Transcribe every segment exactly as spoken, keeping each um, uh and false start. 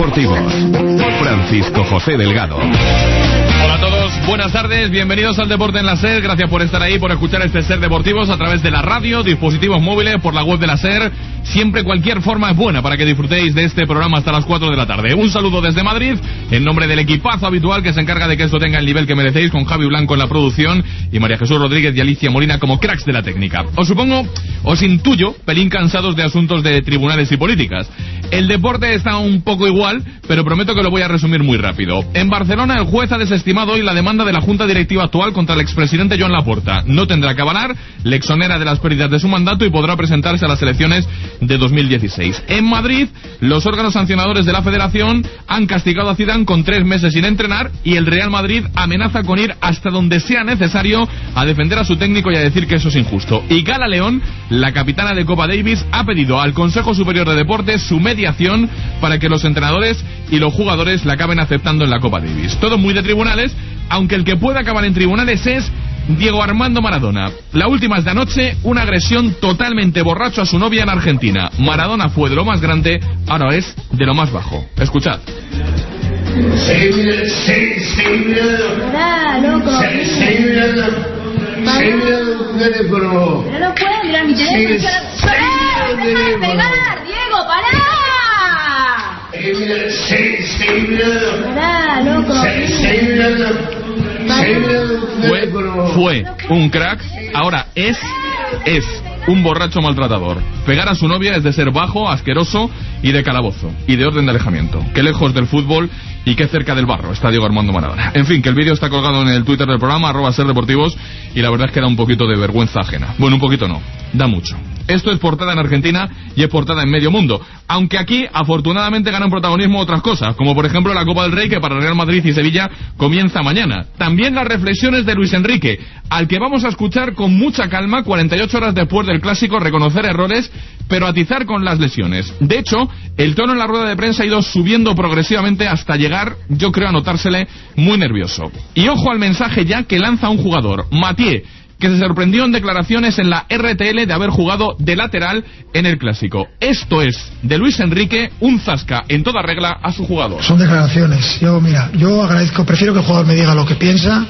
deportivos. Francisco José Delgado. Hola a todos, buenas tardes, bienvenidos al Deporte en la SER. Gracias por estar ahí, por escuchar este SER Deportivos a través de la radio, dispositivos móviles, por la web de la SER. Siempre cualquier forma es buena para que disfrutéis de este programa hasta las cuatro de la tarde. Un saludo desde Madrid, en nombre del equipazo habitual que se encarga de que esto tenga el nivel que merecéis, con Javi Blanco en la producción y María Jesús Rodríguez y Alicia Molina como cracks de la técnica. Os supongo, os intuyo, pelín cansados de asuntos de tribunales y políticas. El deporte está un poco igual, pero prometo que lo voy a resumir muy rápido. En Barcelona, el juez ha desestimado hoy la demanda de la Junta Directiva actual contra el expresidente Joan Laporta. No tendrá que avalar, le exonera de las pérdidas de su mandato y podrá presentarse a las elecciones de dos mil dieciséis. En Madrid, los órganos sancionadores de la Federación han castigado a Zidane con tres meses sin entrenar y el Real Madrid amenaza con ir hasta donde sea necesario a defender a su técnico y a decir que eso es injusto. Y Gala León, la capitana de Copa Davis, ha pedido al Consejo Superior de Deportes su mediación para que los entrenadores y los jugadores la acaben aceptando en la Copa Davis. Todo muy de tribunales, aunque el que puede acabar en tribunales es Diego Armando Maradona. La última es de anoche, una agresión totalmente borracho a su novia en Argentina. Maradona fue de lo más grande, ahora es de lo más bajo. Escuchad. Seguí mirando. Pará, loco. Seguí mirando. Seguí mirando tu teléfono. Pero no puedo mirar mi teléfono. ¡Pará! ¡Deja de pegar, Diego! ¡Pará! Seguí mirando. Pará, loco. Seguí mirando. Fue, fue un crack, ahora es, es un borracho maltratador. Pegar a su novia es de ser bajo, asqueroso y de calabozo, y de orden de alejamiento. Qué lejos del fútbol y qué cerca del barro está Diego Armando Maradona. En fin, que el vídeo está colgado en el Twitter del programa, arroba ser deportivos, y la verdad es que da un poquito de vergüenza ajena. Bueno, un poquito no, da mucho. Esto es portada en Argentina y es portada en medio mundo. Aunque aquí, afortunadamente, ganan protagonismo otras cosas, como por ejemplo la Copa del Rey, que para Real Madrid y Sevilla comienza mañana. También las reflexiones de Luis Enrique, al que vamos a escuchar con mucha calma cuarenta y ocho horas después del clásico, reconocer errores, pero atizar con las lesiones. De hecho, el tono en la rueda de prensa ha ido subiendo progresivamente hasta llegar, yo creo, a notársele muy nervioso. Y ojo al mensaje ya que lanza un jugador, Mathieu, que se sorprendió en declaraciones en la R T L de haber jugado de lateral en el clásico. Esto es, de Luis Enrique, un zasca en toda regla a su jugador. Son declaraciones. Yo, mira, yo agradezco, prefiero que el jugador me diga lo que piensa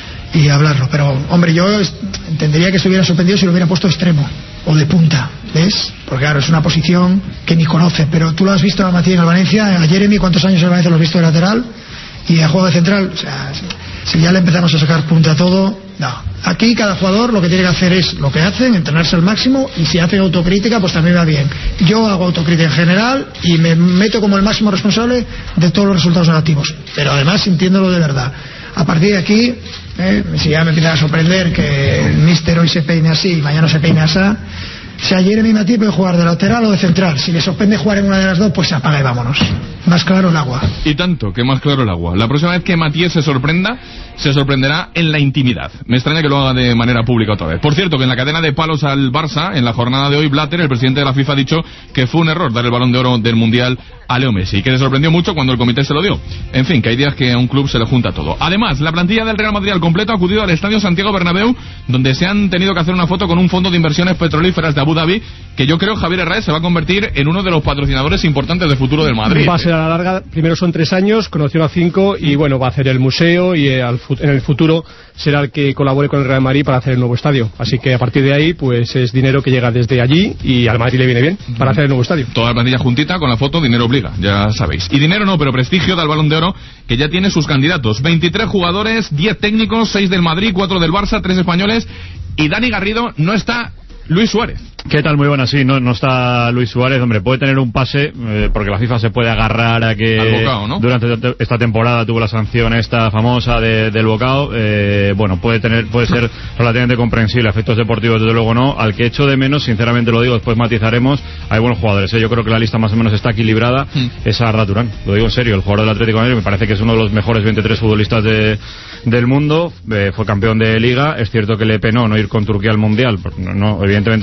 y hablarlo, pero, hombre, yo entendería que se hubiera sorprendido si lo hubiera puesto extremo o de punta, ¿ves? Porque claro, es una posición que ni conoce, pero tú lo has visto a Matías en el Valencia, a Jeremy, ¿cuántos años en el Valencia lo has visto de lateral? Y a juego de central, o sea, si ya le empezamos a sacar punta a todo, no. Aquí cada jugador lo que tiene que hacer es lo que hacen, entrenarse al máximo, y si hacen autocrítica pues también va bien. Yo hago autocrítica en general y me meto como el máximo responsable de todos los resultados negativos, pero además sintiéndolo de verdad. A partir de aquí, eh, si ya me empieza a sorprender que el míster hoy se peine así y mañana se peine así, si a Jeremy Mathieu puede jugar de lateral o de central, si le sorprende jugar en una de las dos, pues se apaga y vámonos. Más claro el agua. Y tanto, que más claro el agua. La próxima vez que Mathieu se sorprenda, se sorprenderá en la intimidad. Me extraña que lo haga de manera pública otra vez. Por cierto, que en la cadena de palos al Barça, en la jornada de hoy, Blatter, el presidente de la FIFA, ha dicho que fue un error dar el Balón de Oro del Mundial a Leo Messi, y que se sorprendió mucho cuando el comité se lo dio. En fin, que hay días que a un club se le junta todo. Además, la plantilla del Real Madrid al completo ha acudido al Estadio Santiago Bernabéu, donde se han tenido que hacer una foto con un fondo de inversiones petrolíferas de Abu Dhabi, que yo creo, Javier Herrera, se va a convertir en uno de los patrocinadores importantes del futuro del Madrid. Va a ser a la larga, primero son tres años, conoció a cinco, y bueno, va a hacer el museo, y en el futuro será el que colabore con el Real Madrid para hacer el nuevo estadio. Así que a partir de ahí, pues es dinero que llega desde allí, y al Madrid le viene bien para hacer el nuevo estadio. Toda la plantilla juntita con la foto, dinero obliga, ya sabéis. Y dinero no, pero prestigio del Balón de Oro, que ya tiene sus candidatos. veintitrés jugadores, diez técnicos, seis del Madrid, cuatro del Barça, tres españoles, y Dani Garrido no está Luis Suárez. ¿Qué tal? Muy buenas, sí, no, no está Luis Suárez, hombre, puede tener un pase, eh, porque la FIFA se puede agarrar a que al bocao, ¿no? Durante esta temporada tuvo la sanción esta famosa de, del bocao, eh, bueno, puede tener, puede ser relativamente comprensible, efectos deportivos desde luego no, al que echo de menos, sinceramente lo digo, después matizaremos, hay buenos jugadores, ¿eh? Yo creo que la lista más o menos está equilibrada, mm. es Arda Turán, lo digo en serio, el jugador del Atlético de Madrid me parece que es uno de los mejores veintitrés futbolistas de, del mundo, eh, fue campeón de Liga, es cierto que le penó no ir con Turquía al Mundial, no, no, evidentemente no estuvo allí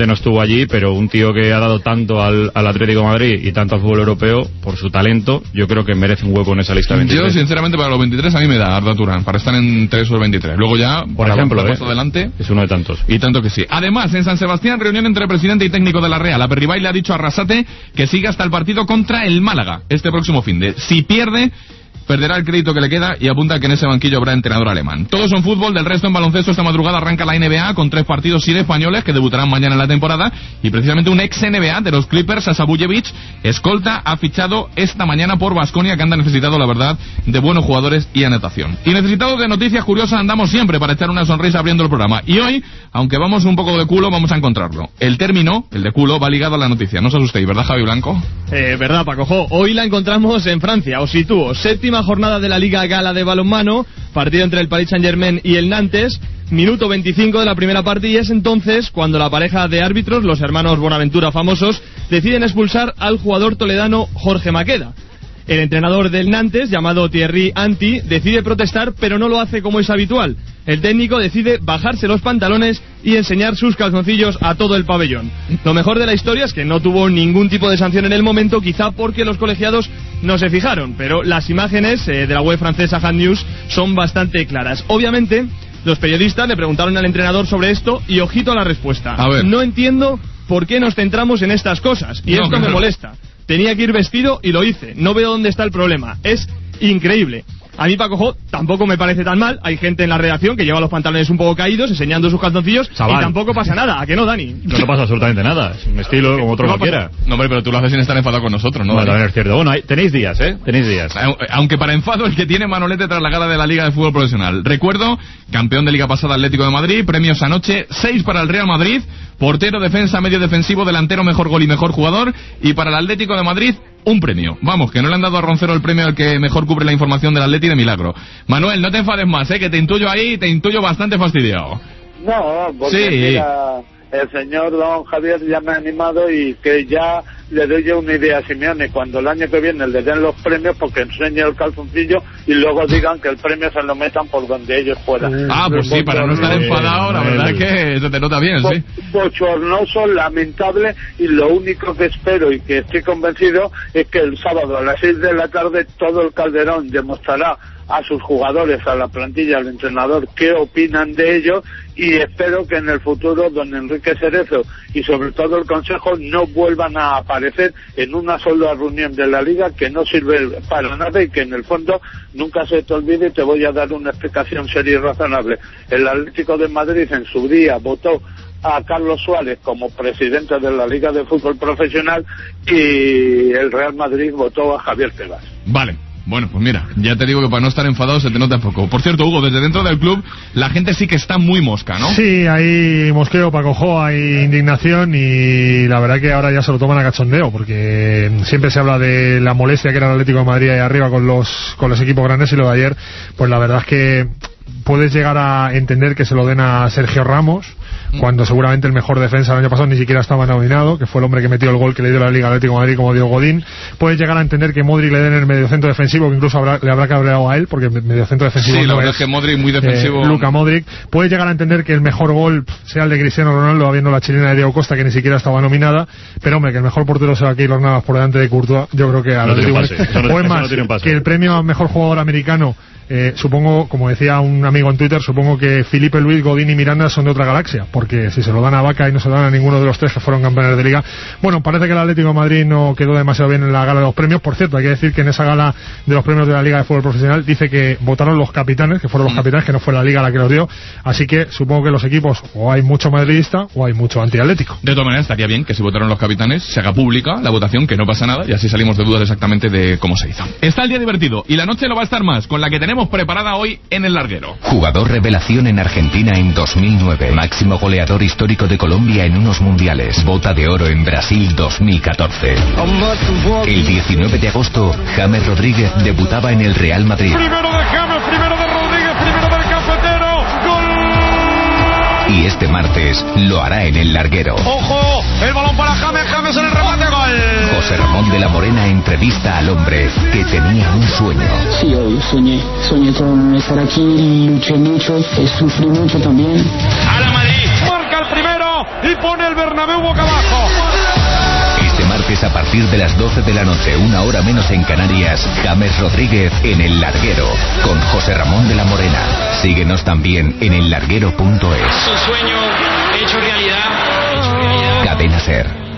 allí, pero un tío que ha dado tanto al, al Atlético de Madrid y tanto al fútbol europeo, por su talento, yo creo que merece un hueco en esa lista veintitrés. Yo, sinceramente, para los veintitrés a mí me da Arda Turán, para estar en tres o veintitrés. Luego ya, por ejemplo, eh, adelante, es uno de tantos. Y tanto que sí. Además, en San Sebastián, reunión entre presidente y técnico de la Real. Aperribay le ha dicho a Arrasate que siga hasta el partido contra el Málaga, este próximo finde. Si pierde, perderá el crédito que le queda y apunta que en ese banquillo habrá entrenador alemán. Todos son fútbol, del resto en baloncesto esta madrugada arranca la N B A con tres partidos sin españoles que debutarán mañana en la temporada y precisamente un ex N B A de los Clippers, Sasabujevic, escolta, ha fichado esta mañana por Baskonia, que anda necesitado, la verdad, de buenos jugadores y anotación. Y necesitados de noticias curiosas andamos siempre para echar una sonrisa abriendo el programa. Y hoy, aunque vamos un poco de culo, vamos a encontrarlo. El término, el de culo, va ligado a la noticia. No os asustéis, ¿verdad, Javi Blanco? Eh, verdad, Paco Jo. Hoy la encontramos en Francia. Os sitúo. Séptima jornada de la Liga Gala de balonmano, partido entre el Paris Saint-Germain y el Nantes, minuto veinticinco de la primera parte, y es entonces cuando la pareja de árbitros, los hermanos Bonaventura famosos, deciden expulsar al jugador toledano Jorge Maqueda. El entrenador del Nantes, llamado Thierry Anti, decide protestar, pero no lo hace como es habitual. El técnico decide bajarse los pantalones y enseñar sus calzoncillos a todo el pabellón. Lo mejor de la historia es que no tuvo ningún tipo de sanción en el momento, quizá porque los colegiados no se fijaron, pero las imágenes eh, de la web francesa Hand News son bastante claras. Obviamente, los periodistas le preguntaron al entrenador sobre esto y ojito a la respuesta. A ver. No entiendo por qué nos centramos en estas cosas y no, esto claro. me molesta. Tenía que ir vestido y lo hice. No veo dónde está el problema. Es increíble. A mí, Paco Jo, tampoco me parece tan mal. Hay gente en la redacción que lleva los pantalones un poco caídos, enseñando sus calzoncillos, Chaval. y tampoco pasa nada. ¿A qué no, Dani? No le pasa absolutamente nada. Es un estilo como otro No cualquiera. No, hombre, pero tú lo haces sin estar enfadado con nosotros, ¿no? No, también es cierto. Bueno, hay, tenéis días, ¿eh? Tenéis días. Aunque para enfado el que tiene Manolete tras la gala de la Liga de Fútbol Profesional. Recuerdo, campeón de Liga pasada Atlético de Madrid, premios anoche, seis para el Real Madrid, portero, defensa, medio defensivo, delantero, mejor gol y mejor jugador, y para el Atlético de Madrid, un premio. Vamos, que no le han dado a Roncero el premio al que mejor cubre la información del Atleti de milagro. Manuel, no te enfades más, ¿eh? Que te intuyo ahí, te intuyo bastante fastidiado. No, porque Sí. mira, el señor don Javier ya me ha animado y que ya le doy yo una idea a Simeone. Cuando el año que viene le den los premios, porque enseñe el calzoncillo y luego digan que el premio se lo metan por donde ellos puedan. Ah, pues sí, para no estar enfadado, la verdad es que se te nota bien, sí. Bochornoso, lamentable, y lo único que espero y que estoy convencido es que el sábado a las seis de la tarde todo el Calderón demostrará a sus jugadores, a la plantilla, al entrenador, qué opinan de ello, y espero que en el futuro don Enrique Cerezo y sobre todo el Consejo no vuelvan a aparecer en una sola reunión de la Liga, que no sirve para nada y que en el fondo nunca se te olvide. Y te voy a dar una explicación seria y razonable. El Atlético de Madrid en su día votó a Carlos Suárez como presidente de la Liga de Fútbol Profesional y el Real Madrid votó a Javier Tebas. Vale. Bueno, pues mira, ya te digo que para no estar enfadado se te nota poco. Por cierto, Hugo, desde dentro del club la gente sí que está muy mosca, ¿no? Sí, hay mosqueo, Paco Jo, hay indignación, y la verdad que ahora ya se lo toman a cachondeo, porque siempre se habla de la molestia que era el Atlético de Madrid ahí arriba con los, con los equipos grandes, y lo de ayer, pues la verdad es que puedes llegar a entender que se lo den a Sergio Ramos, cuando seguramente el mejor defensa el año pasado ni siquiera estaba nominado, que fue el hombre que metió el gol que le dio la Liga Atlético de Madrid como Diego Godín. Puedes llegar a entender que Modric le den el mediocentro defensivo, que incluso habrá, le habrá cabreado a él, porque el mediocentro defensivo sí, no la verdad es, es que Modric muy defensivo. Eh, Luka Modric. Puedes llegar a entender que el mejor gol sea el de Cristiano Ronaldo, habiendo la chilena de Diego Costa, que ni siquiera estaba nominada, pero hombre, que el mejor portero sea Keylor Navas por delante de Courtois, yo creo que a no la tiene pase, eso no, o es eso más, no tiene pase. Que el premio a mejor jugador americano, Eh, supongo, como decía un amigo en Twitter, supongo que Felipe Luis, Godín y Miranda son de otra galaxia, porque si se lo dan a Vaca y no se lo dan a ninguno de los tres que fueron campeones de Liga. Bueno, parece que el Atlético de Madrid no quedó demasiado bien en la gala de los premios. Por cierto, hay que decir que en esa gala de los premios de la Liga de Fútbol Profesional dice que votaron los capitanes, que fueron los capitanes, que no fue la Liga la que los dio, así que supongo que los equipos, o hay mucho madridista o hay mucho antiatlético. De todas maneras, estaría bien que si votaron los capitanes se haga pública la votación, que no pasa nada, y así salimos de dudas exactamente de cómo se hizo. Está el día divertido, y la noche lo va a estar más, con la que tenemos preparada hoy en el larguero. Jugador revelación en Argentina en dos mil nueve. Máximo goleador histórico de Colombia en unos mundiales. Bota de oro en Brasil dos mil catorce. El diecinueve de agosto, James Rodríguez debutaba en el Real Madrid. Primero de James, primero de Rodríguez, primero del cafetero. ¡Gol! Y este martes lo hará en el larguero. ¡Ojo! El balón para James, James en el remate, gol. José Ramón de la Morena entrevista al hombre que tenía un sueño. Sí, hoy soñé, soñé con estar aquí, luché mucho, sufrí mucho también. A la Madrid, marca el primero y pone el Bernabéu boca abajo. partir de las doce de la noche, una hora menos en Canarias, James Rodríguez en El Larguero, con José Ramón de la Morena. Síguenos también en el larguero punto es. Es un sueño hecho realidad. Hecho realidad. Cadena SER.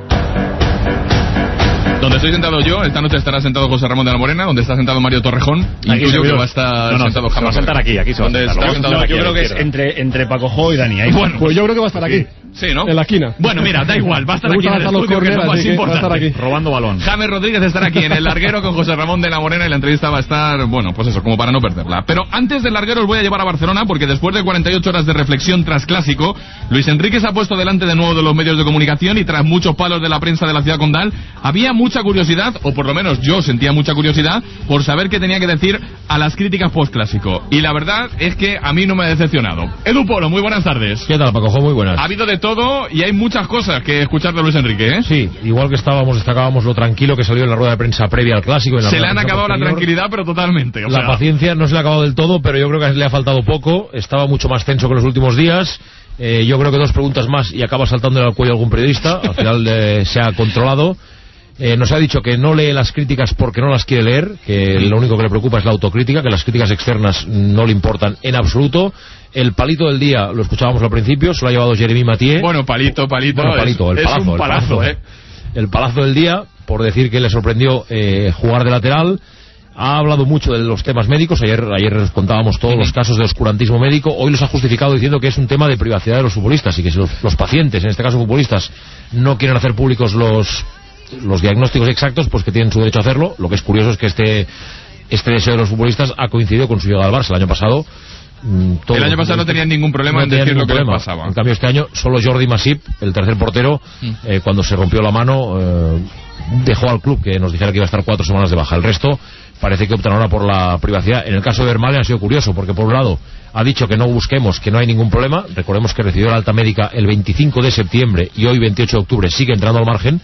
Donde estoy sentado yo, esta noche estará sentado José Ramón de la Morena, donde está sentado Mario Torrejón, y aquí yo que va a estar no, no, sentado se va a James. sentar aquí, aquí se va a Donde sentar. está sentado No, aquí, yo creo a la que es izquierda. entre, entre Paco Jo y Dani. Ahí Bueno, Pues yo creo que va a estar aquí. Sí, ¿no? En la esquina. Bueno, mira, da igual, va a estar Me aquí en gusta el lanzar los estudio, que es lo corners, más así que va a estar importante. aquí. robando balón. James Rodríguez estará aquí en El Larguero con José Ramón de la Morena y la entrevista va a estar, bueno, pues eso, como para no perderla. Pero antes del Larguero os voy a llevar a Barcelona porque después de cuarenta y ocho horas de reflexión tras clásico, Luis Enrique se ha puesto delante de nuevo de los medios de comunicación y tras muchos palos de la prensa de la ciudad condal, había mucha curiosidad, o por lo menos yo sentía mucha curiosidad, por saber qué tenía que decir a las críticas post-clásico. Y la verdad es que a mí no me ha decepcionado. Edu Polo, muy buenas tardes. ¿Qué tal, Paco? Muy buenas. Ha habido de todo y hay muchas cosas que escuchar de Luis Enrique, ¿eh? Sí, igual que estábamos, destacábamos lo tranquilo que salió en la rueda de prensa previa al clásico. En la se rueda le han de prensa acabado la posterior. tranquilidad, pero totalmente. O La sea, paciencia no se le ha acabado del todo, pero yo creo que le ha faltado poco. Estaba mucho más tenso que los últimos días. Eh, yo creo que dos preguntas más y acaba saltándole al cuello a algún periodista. Al final eh, se ha controlado. Eh, nos ha dicho que no lee las críticas porque no las quiere leer, que lo único que le preocupa es la autocrítica, que las críticas externas no le importan en absoluto. El palito del día, lo escuchábamos al principio, se lo ha llevado Jeremy Mathieu. Bueno, palito, palito. Bueno, palito, es, el palazo. es un palazo, el palazo, ¿eh? El palazo del día, por decir que le sorprendió eh, jugar de lateral. Ha hablado mucho de los temas médicos. Ayer ayer les contábamos todos los casos de oscurantismo médico. Hoy los ha justificado diciendo que es un tema de privacidad de los futbolistas y que si los, los pacientes, en este caso futbolistas, no quieren hacer públicos los, los diagnósticos exactos, pues que tienen su derecho a hacerlo. Lo que es curioso es que este, este deseo de los futbolistas ha coincidido con su llegada al Barça el año pasado. El año pasado no tenían ningún problema no en decir lo que les problema. pasaba. En cambio este año solo Jordi Masip, el tercer portero, mm. eh, cuando se rompió la mano, eh, dejó al club que nos dijera que iba a estar cuatro semanas de baja. El resto parece que optan ahora por la privacidad. En el caso de Vermaelen ha sido curioso porque por un lado ha dicho que no busquemos, que no hay ningún problema. Recordemos que recibió la alta médica el veinticinco de septiembre y hoy veintiocho de octubre sigue entrando al margen,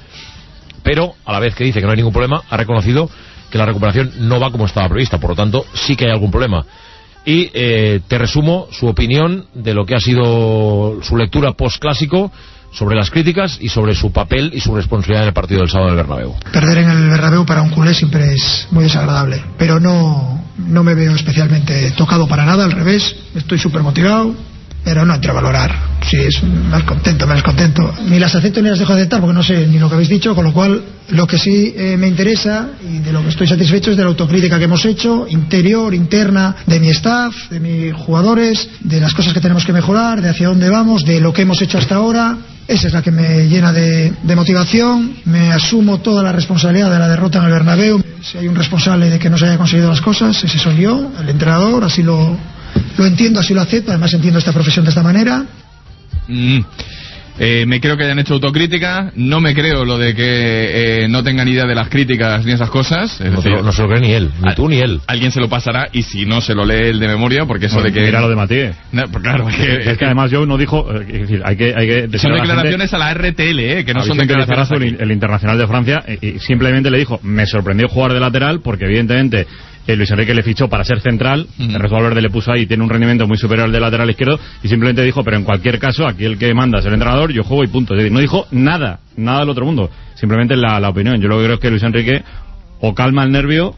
pero a la vez que dice que no hay ningún problema ha reconocido que la recuperación no va como estaba prevista, por lo tanto sí que hay algún problema. Y eh, te resumo su opinión de lo que ha sido su lectura post-clásico sobre las críticas y sobre su papel y su responsabilidad en el partido del sábado del Bernabéu. Perder en el Bernabéu para un culé siempre es muy desagradable, pero no, no me veo especialmente tocado para nada, al revés, estoy súper motivado, pero no entro a valorar si es más contento, menos contento. Ni las acepto ni las dejo de aceptar porque no sé ni lo que habéis dicho, con lo cual lo que sí eh, me interesa y de lo que estoy satisfecho es de la autocrítica que hemos hecho, interior, interna, de mi staff, de mis jugadores, de las cosas que tenemos que mejorar, de hacia dónde vamos, de lo que hemos hecho hasta ahora. Esa es la que me llena de, de motivación. Me asumo toda la responsabilidad de la derrota en el Bernabéu. Si hay un responsable de que no se haya conseguido las cosas, ese soy yo, el entrenador, así lo, lo entiendo, así lo acepto, además entiendo esta profesión de esta manera. Mm. Eh, me creo que hayan hecho autocrítica, no me creo lo de que eh, no tengan idea de las críticas ni esas cosas. Es no, decir, lo, no se lo cree ni él, ni a, tú ni él. Alguien se lo pasará y si no se lo lee él de memoria, porque eso bueno, de que... Mira lo de Mathieu. No, pues claro, es que, es que además Joe no dijo... Eh, es decir, hay que... Hay que son declaraciones a la, a la R T L, eh, que no son declaraciones a el, el Internacional de Francia y, y simplemente le dijo, me sorprendió jugar de lateral porque evidentemente... Eh, Luis Enrique le fichó para ser central, uh-huh. El resto Valverde le puso ahí, tiene un rendimiento muy superior al de lateral izquierdo y simplemente dijo, pero en cualquier caso, aquí el que manda es el entrenador, yo juego y punto. Es decir, no dijo nada, nada del otro mundo, simplemente la, la opinión. Yo lo que creo es que Luis Enrique o calma el nervio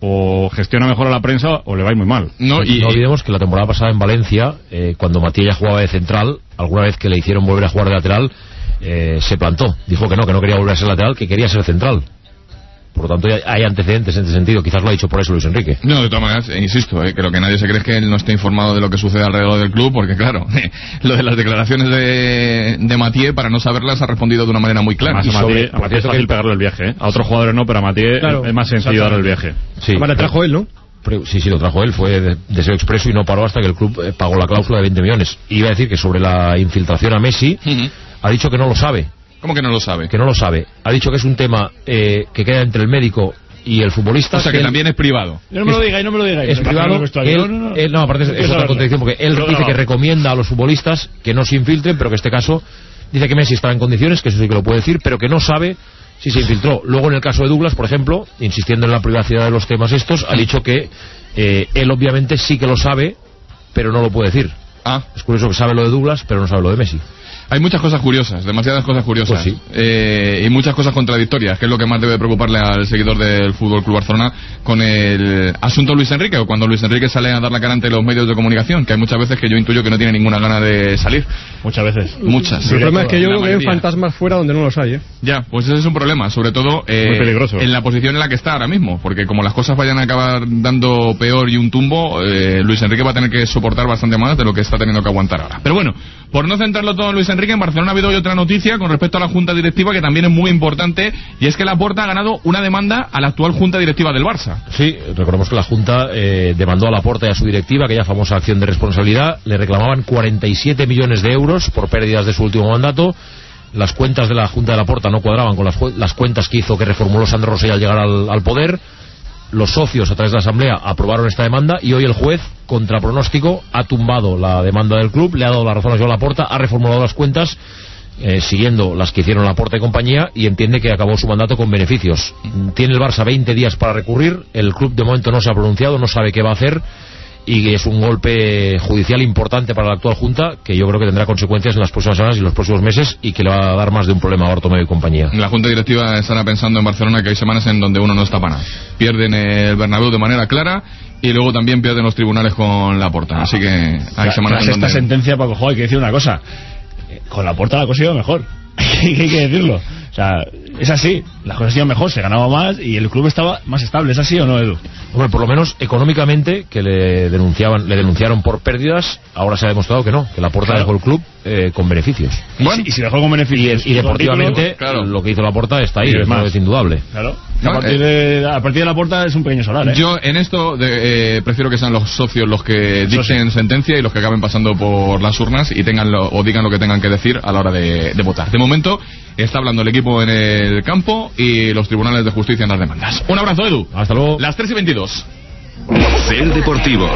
o gestiona mejor a la prensa o le va a ir muy mal. No, y no olvidemos que la temporada pasada en Valencia, eh, cuando Mathieu ya jugaba de central, alguna vez que le hicieron volver a jugar de lateral, eh, se plantó, dijo que no, que no quería volver a ser lateral, que quería ser central. Por lo tanto, hay antecedentes en ese sentido. Quizás lo ha dicho por eso Luis Enrique. No, de todas maneras, insisto, eh, creo que nadie se cree que él no esté informado de lo que sucede alrededor del club, porque claro, lo de las declaraciones de, de Mathieu, para no saberlas, ha respondido de una manera muy clara. Además, a Mathieu, a Mathieu es fácil que... pegarle el viaje, ¿eh? A otros jugadores no, pero a Mathieu claro, es más sencillo darle el viaje. Sí, además, le trajo él, ¿no? Sí, sí, lo trajo él, fue de deseo expreso y no paró hasta que el club eh, pagó la cláusula de veinte millones. Y iba a decir que sobre la infiltración a Messi, uh-huh. ha dicho que no lo sabe. ¿Cómo que no lo sabe? Que no lo sabe. Ha dicho que es un tema eh, que queda entre el médico y el futbolista. O sea, que, que él, también es privado. No me lo digáis, no me lo digáis. Es privado. Él, no, no, no. Él, no, aparte es, es otra contradicción, porque él no, dice no. que recomienda a los futbolistas que no se infiltren, pero que en este caso dice que Messi está en condiciones, que eso sí que lo puede decir, pero que no sabe si se infiltró. Luego, en el caso de Douglas, por ejemplo, insistiendo en la privacidad de los temas estos, ha dicho que eh, él obviamente sí que lo sabe, pero no lo puede decir. Ah. Es curioso que sabe lo de Douglas, pero no sabe lo de Messi. Hay muchas cosas curiosas, demasiadas cosas curiosas. Pues sí. eh, y muchas cosas contradictorias, que es lo que más debe preocuparle al seguidor del Fútbol Club Barcelona con el asunto Luis Enrique, o cuando Luis Enrique sale a dar la cara ante los medios de comunicación, que hay muchas veces que yo intuyo que no tiene ninguna gana de salir. Muchas veces. Muchas. El problema es que yo creo que hay fantasmas fuera donde no los hay, ¿eh? Ya, pues ese es un problema, sobre todo eh, Muy peligroso. en la posición en la que está ahora mismo, porque como las cosas vayan a acabar dando peor y un tumbo, eh, Luis Enrique va a tener que soportar bastante más de lo que está teniendo que aguantar ahora. Pero bueno, por no centrarlo todo en Luis Enrique, en Barcelona ha habido hoy otra noticia con respecto a la Junta Directiva que también es muy importante, y es que Laporta ha ganado una demanda a la actual Junta Directiva del Barça. Sí, recordemos que la Junta eh, demandó a Laporta y a su directiva, aquella famosa acción de responsabilidad, le reclamaban cuarenta y siete millones de euros por pérdidas de su último mandato. Las cuentas de la Junta de Laporta no cuadraban con las, las cuentas que hizo, que reformuló Sandro Rosell al llegar al, al poder. Los socios, a través de la Asamblea, aprobaron esta demanda y hoy el juez, contra pronóstico, ha tumbado la demanda del club, le ha dado la razón a Joan Laporta, ha reformulado las cuentas eh, siguiendo las que hicieron Laporta y compañía, y entiende que acabó su mandato con beneficios. Tiene el Barça veinte días para recurrir, el club de momento no se ha pronunciado, no sabe qué va a hacer, y es un golpe judicial importante para la actual Junta, que yo creo que tendrá consecuencias en las próximas semanas y los próximos meses, y que le va a dar más de un problema a Bartomeu y compañía. La Junta Directiva estará pensando en Barcelona que hay semanas en donde uno no está para nada. Pierden el Bernabéu de manera clara y luego también pierden los tribunales con Laporta. Así que hay semanas Tras en donde... esta sentencia, Paco Jo, hay que decir una cosa. Con Laporta la cosa iba mejor. hay que decirlo. O sea, es así. Las cosas iban mejor, se ganaba más y el club estaba más estable. ¿Es así o no, Edu? Hombre, por lo menos económicamente, que le denunciaban le denunciaron por pérdidas, ahora se ha demostrado que no, que Laporta Claro. dejó el club eh, con beneficios. Bueno, y si dejó con beneficios Y, y deportivamente, claro. lo que hizo Laporta está ahí, Y es eso más. es indudable. Claro. No, a, partir de, a partir de la puerta es un pequeño solar, ¿eh? Yo en esto de, eh, prefiero que sean los socios los que Eso dicten sentencia y los que acaben pasando por las urnas y tengan lo, o digan lo que tengan que decir a la hora de, de votar. De momento está hablando el equipo en el campo y los tribunales de justicia en las demandas. Un abrazo, Edu. Hasta luego. Las tres y veintidós. Ser Deportivos.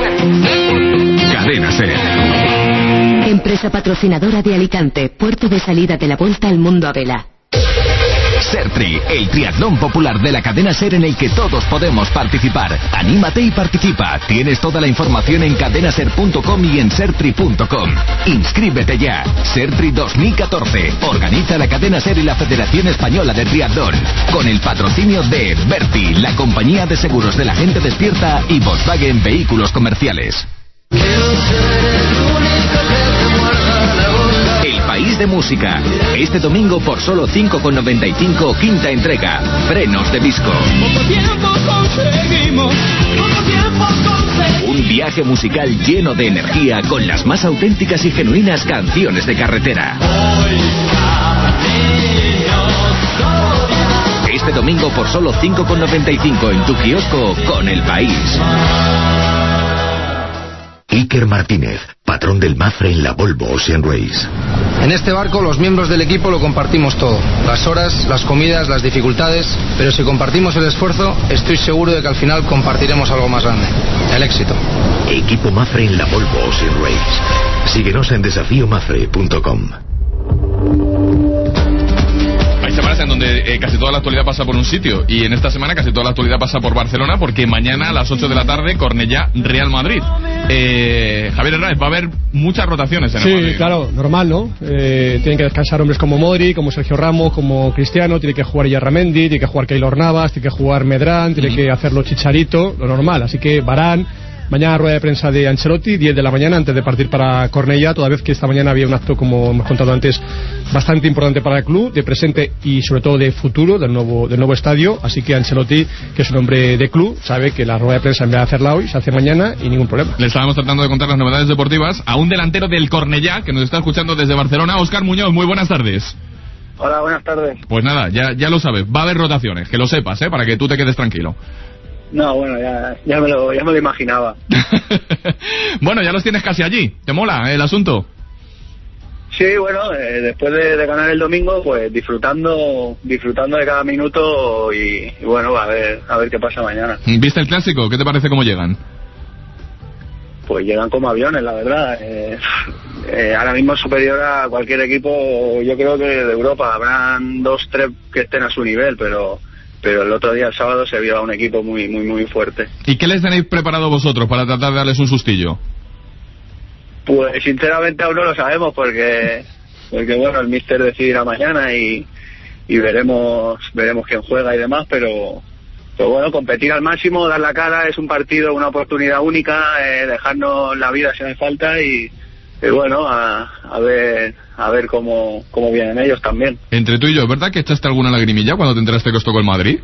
Cadena Ser. Empresa patrocinadora de Alicante, puerto de salida de la Vuelta al Mundo a vela. Sertri, el triatlón popular de la cadena Ser en el que todos podemos participar. Anímate y participa. Tienes toda la información en cadenaser punto com y en sertri punto com. Inscríbete ya. Sertri dos mil catorce. Organiza la cadena Ser y la Federación Española de Triatlón. Con el patrocinio de Berti, la compañía de seguros de la gente despierta, y Volkswagen Vehículos Comerciales. El País de Música. Este domingo por solo cinco con noventa y cinco, quinta entrega. Frenos de disco. Un viaje musical lleno de energía con las más auténticas y genuinas canciones de carretera. Este domingo por solo cinco con noventa y cinco en tu kiosco con El País. Iker Martínez, patrón del Mafre en la Volvo Ocean Race. En este barco los miembros del equipo lo compartimos todo. Las horas, las comidas, las dificultades. Pero si compartimos el esfuerzo, estoy seguro de que al final compartiremos algo más grande. El éxito. Equipo Mafre en la Volvo Ocean Race. Síguenos en desafío mafre punto com. Hay semanas en donde eh, casi toda la actualidad pasa por un sitio, y en esta semana casi toda la actualidad pasa por Barcelona, porque mañana a las ocho de la tarde Cornellá Real Madrid. eh, Javier Hernández, va a haber muchas rotaciones en el Sí, Madrid. claro, normal, ¿no? Eh, tienen que descansar hombres como Modri, como Sergio Ramos, como Cristiano, tiene que jugar Yarramendi, tiene que jugar Keylor Navas, tiene que jugar Medrán, tiene uh-huh. que hacerlo Chicharito, lo normal. Así que Varane. Mañana rueda de prensa de Ancelotti, diez de la mañana, antes de partir para Cornellá, toda vez que esta mañana había un acto, como hemos contado antes, bastante importante para el club, de presente y sobre todo de futuro, del nuevo, del nuevo estadio. Así que Ancelotti, que es un hombre de club, sabe que la rueda de prensa en vez de hacerla hoy, se hace mañana y ningún problema. Le estábamos tratando de contar las novedades deportivas a un delantero del Cornellá, que nos está escuchando desde Barcelona, Óscar Muñoz. Muy buenas tardes. Hola, buenas tardes. Pues nada, ya, ya lo sabes, va a haber rotaciones, que lo sepas, ¿eh? Para que tú te quedes tranquilo. No, bueno, ya, ya, me lo, ya me lo imaginaba. Bueno, ya los tienes casi allí. ¿Te mola el asunto? Sí, bueno, eh, después de, de ganar el domingo, pues disfrutando disfrutando de cada minuto y, y bueno, a ver a ver qué pasa mañana. ¿Viste el clásico? ¿Qué te parece cómo llegan? Pues llegan como aviones, la verdad. Eh, eh, ahora mismo es superior a cualquier equipo, yo creo que de Europa. Habrán dos, tres que estén a su nivel, pero... pero el otro día, el sábado, se vio a un equipo muy muy muy fuerte. ¿Y qué les tenéis preparado vosotros para tratar de darles un sustillo? Pues sinceramente aún no lo sabemos, porque porque bueno, el míster decidirá mañana y, y veremos veremos quién juega y demás, pero, pero bueno, competir al máximo, dar la cara, es un partido, una oportunidad única, eh, dejarnos la vida si hace falta y, y bueno, a, a ver a ver cómo, cómo vienen ellos también. Entre tú y yo, ¿es verdad que echaste alguna lagrimilla cuando te enteraste que os tocó el Madrid?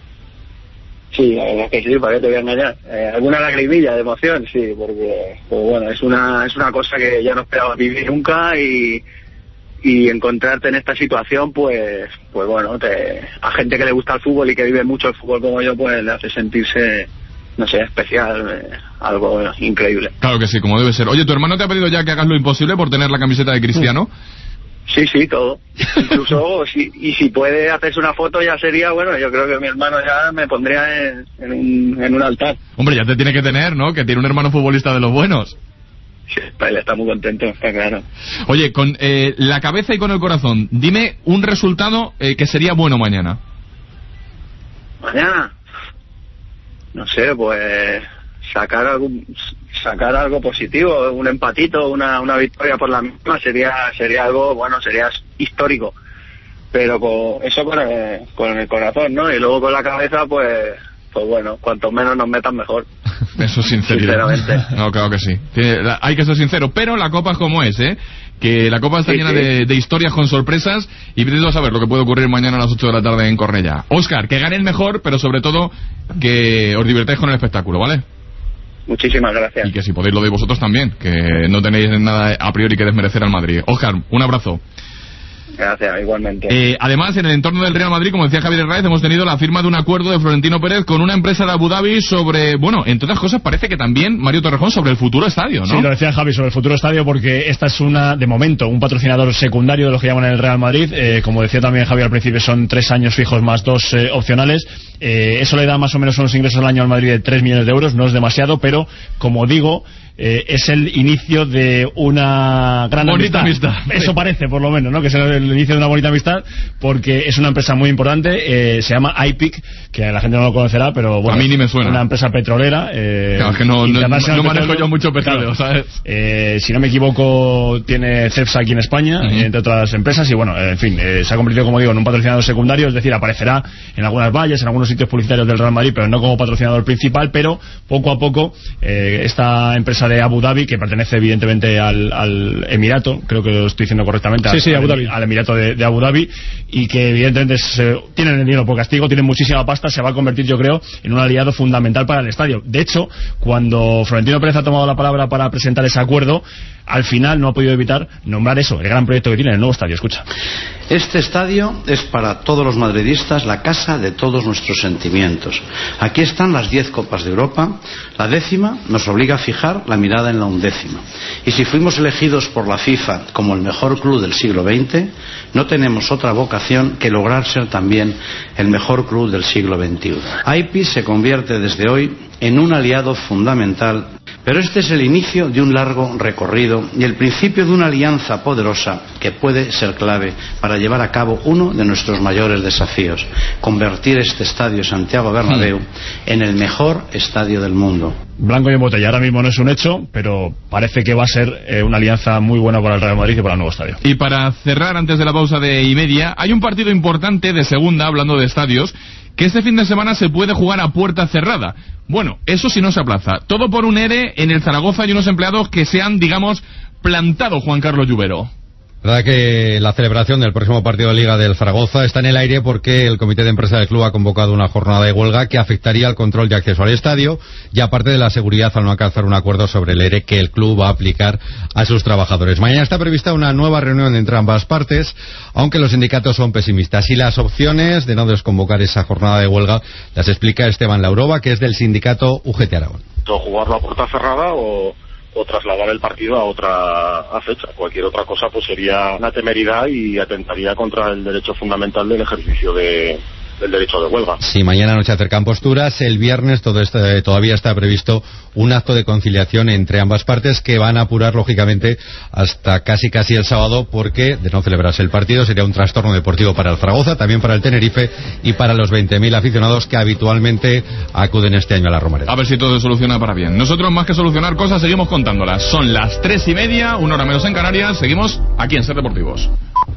Sí, la verdad es que sí, para qué te voy a engañar. Eh, alguna lagrimilla de emoción, sí, porque pues bueno, es una es una cosa que ya no esperaba vivir nunca y, y encontrarte en esta situación, pues pues bueno, te, a gente que le gusta el fútbol y que vive mucho el fútbol como yo, pues le hace sentirse, no sé, especial, eh, algo increíble. Claro que sí, como debe ser. Oye, ¿tu hermano te ha pedido ya que hagas lo imposible por tener la camiseta de Cristiano? Sí, sí, todo. Incluso, si, y si puede hacerse una foto ya sería, bueno, yo creo que mi hermano ya me pondría en, en, un, en un altar. Hombre, ya te tiene que tener, ¿no? Que tiene un hermano futbolista de los buenos. Sí, él está muy contento, está claro. Oye, con eh, la cabeza y con el corazón, dime un resultado eh, que sería bueno mañana. Mañana, no sé, pues sacar algún sacar algo positivo, un empatito, una una victoria por la misma sería sería algo, bueno, sería histórico, pero con eso con el, con el corazón, ¿no? Y luego con la cabeza, pues pues bueno, cuanto menos nos metan mejor. Eso es sinceridad. Sinceramente. No, claro que sí. Hay que ser sincero, pero la Copa es como es, ¿eh? Que la Copa está sí, llena sí. De, de historias con sorpresas y pretendo saber lo que puede ocurrir mañana a las ocho de la tarde en Cornellá. Óscar, que gane el mejor, pero sobre todo que os divirtáis con el espectáculo, ¿vale? Muchísimas gracias. Y que si podéis lo de vosotros también, que no tenéis nada a priori que desmerecer al Madrid. Óscar, un abrazo. Gracias, igualmente. Eh, además, en el entorno del Real Madrid, como decía Javier Herráez, hemos tenido la firma de un acuerdo de Florentino Pérez con una empresa de Abu Dhabi sobre, bueno, entre otras cosas parece que también, Mario Torrejón, sobre el futuro estadio, ¿no? Sí, lo decía Javi, sobre el futuro estadio, porque esta es una, de momento, un patrocinador secundario de los que llaman el Real Madrid. Eh, como decía también Javi al principio, son tres años fijos más dos eh, opcionales. Eh, eso le da más o menos unos ingresos al año al Madrid de tres millones de euros, no es demasiado, pero, como digo, Eh, es el inicio de una gran bonita amistad. amistad. Eso parece, por lo menos, ¿no? Que es el inicio de una bonita amistad, porque es una empresa muy importante, eh, se llama I P I C, que la gente no lo conocerá, pero bueno, a mí ni me suena. Una empresa petrolera. Eh, claro, es que no, no, no manejo yo mucho petróleo, claro, ¿sabes? Eh, si no me equivoco, tiene Cepsa aquí en España, uh-huh. entre otras empresas, y bueno, en fin, eh, se ha convertido, como digo, en un patrocinador secundario, es decir, aparecerá en algunas vallas, en algunos sitios publicitarios del Real Madrid, pero no como patrocinador principal, pero poco a poco eh, esta empresa de Abu Dhabi, que pertenece evidentemente al, al Emirato, creo que lo estoy diciendo correctamente, sí, al, sí, Abu Dhabi. al Emirato de, de Abu Dhabi, y que evidentemente se, tienen el dinero por castigo, tienen muchísima pasta, se va a convertir, yo creo, en un aliado fundamental para el estadio. De hecho, cuando Florentino Pérez ha tomado la palabra para presentar ese acuerdo, al final no ha podido evitar nombrar eso, el gran proyecto que tiene el nuevo estadio. Escucha. Este estadio es para todos los madridistas la casa de todos nuestros sentimientos. Aquí están las diez Copas de Europa. La décima nos obliga a fijar la mirada en la undécima. Y si fuimos elegidos por la FIFA como el mejor club del siglo veinte, no tenemos otra vocación que lograr ser también el mejor club del siglo veintiuno. I P I se convierte desde hoy en un aliado fundamental, pero este es el inicio de un largo recorrido y el principio de una alianza poderosa que puede ser clave para llevar a cabo uno de nuestros mayores desafíos: convertir este estadio Santiago Bernabéu en el mejor estadio del mundo. Blanco y en botella, ahora mismo no es un hecho, pero parece que va a ser eh, una alianza muy buena para el Real Madrid y para el nuevo estadio. Y para cerrar, antes de la pausa de y media, hay un partido importante de segunda, hablando de estadios, que este fin de semana se puede jugar a puerta cerrada. Bueno, eso si no se aplaza. Todo por un ERE en el Zaragoza y unos empleados que se han, digamos, plantado, Juan Carlos Lluvero. La verdad que la celebración del próximo partido de Liga del Zaragoza está en el aire porque el comité de empresa del club ha convocado una jornada de huelga que afectaría al control de acceso al estadio y aparte de la seguridad al no alcanzar un acuerdo sobre el ERE que el club va a aplicar a sus trabajadores. Mañana está prevista una nueva reunión entre ambas partes, aunque los sindicatos son pesimistas. Y las opciones de no desconvocar esa jornada de huelga las explica Esteban Laurova, que es del sindicato U G T Aragón. O jugarlo a puerta cerrada o... o trasladar el partido a otra a fecha. Cualquier otra cosa pues sería una temeridad y atentaría contra el derecho fundamental del ejercicio de, del derecho de huelga. Sí, mañana noche acercan posturas. El viernes todo este, todavía está previsto un acto de conciliación entre ambas partes que van a apurar lógicamente hasta casi casi el sábado, porque de no celebrarse el partido sería un trastorno deportivo para el Zaragoza, también para el Tenerife y para los veinte mil aficionados que habitualmente acuden este año a la Romareda. A ver si todo se soluciona para bien. Nosotros, más que solucionar cosas, seguimos contándolas. Son las tres y media, una hora menos en Canarias. Seguimos aquí en Ser Deportivos.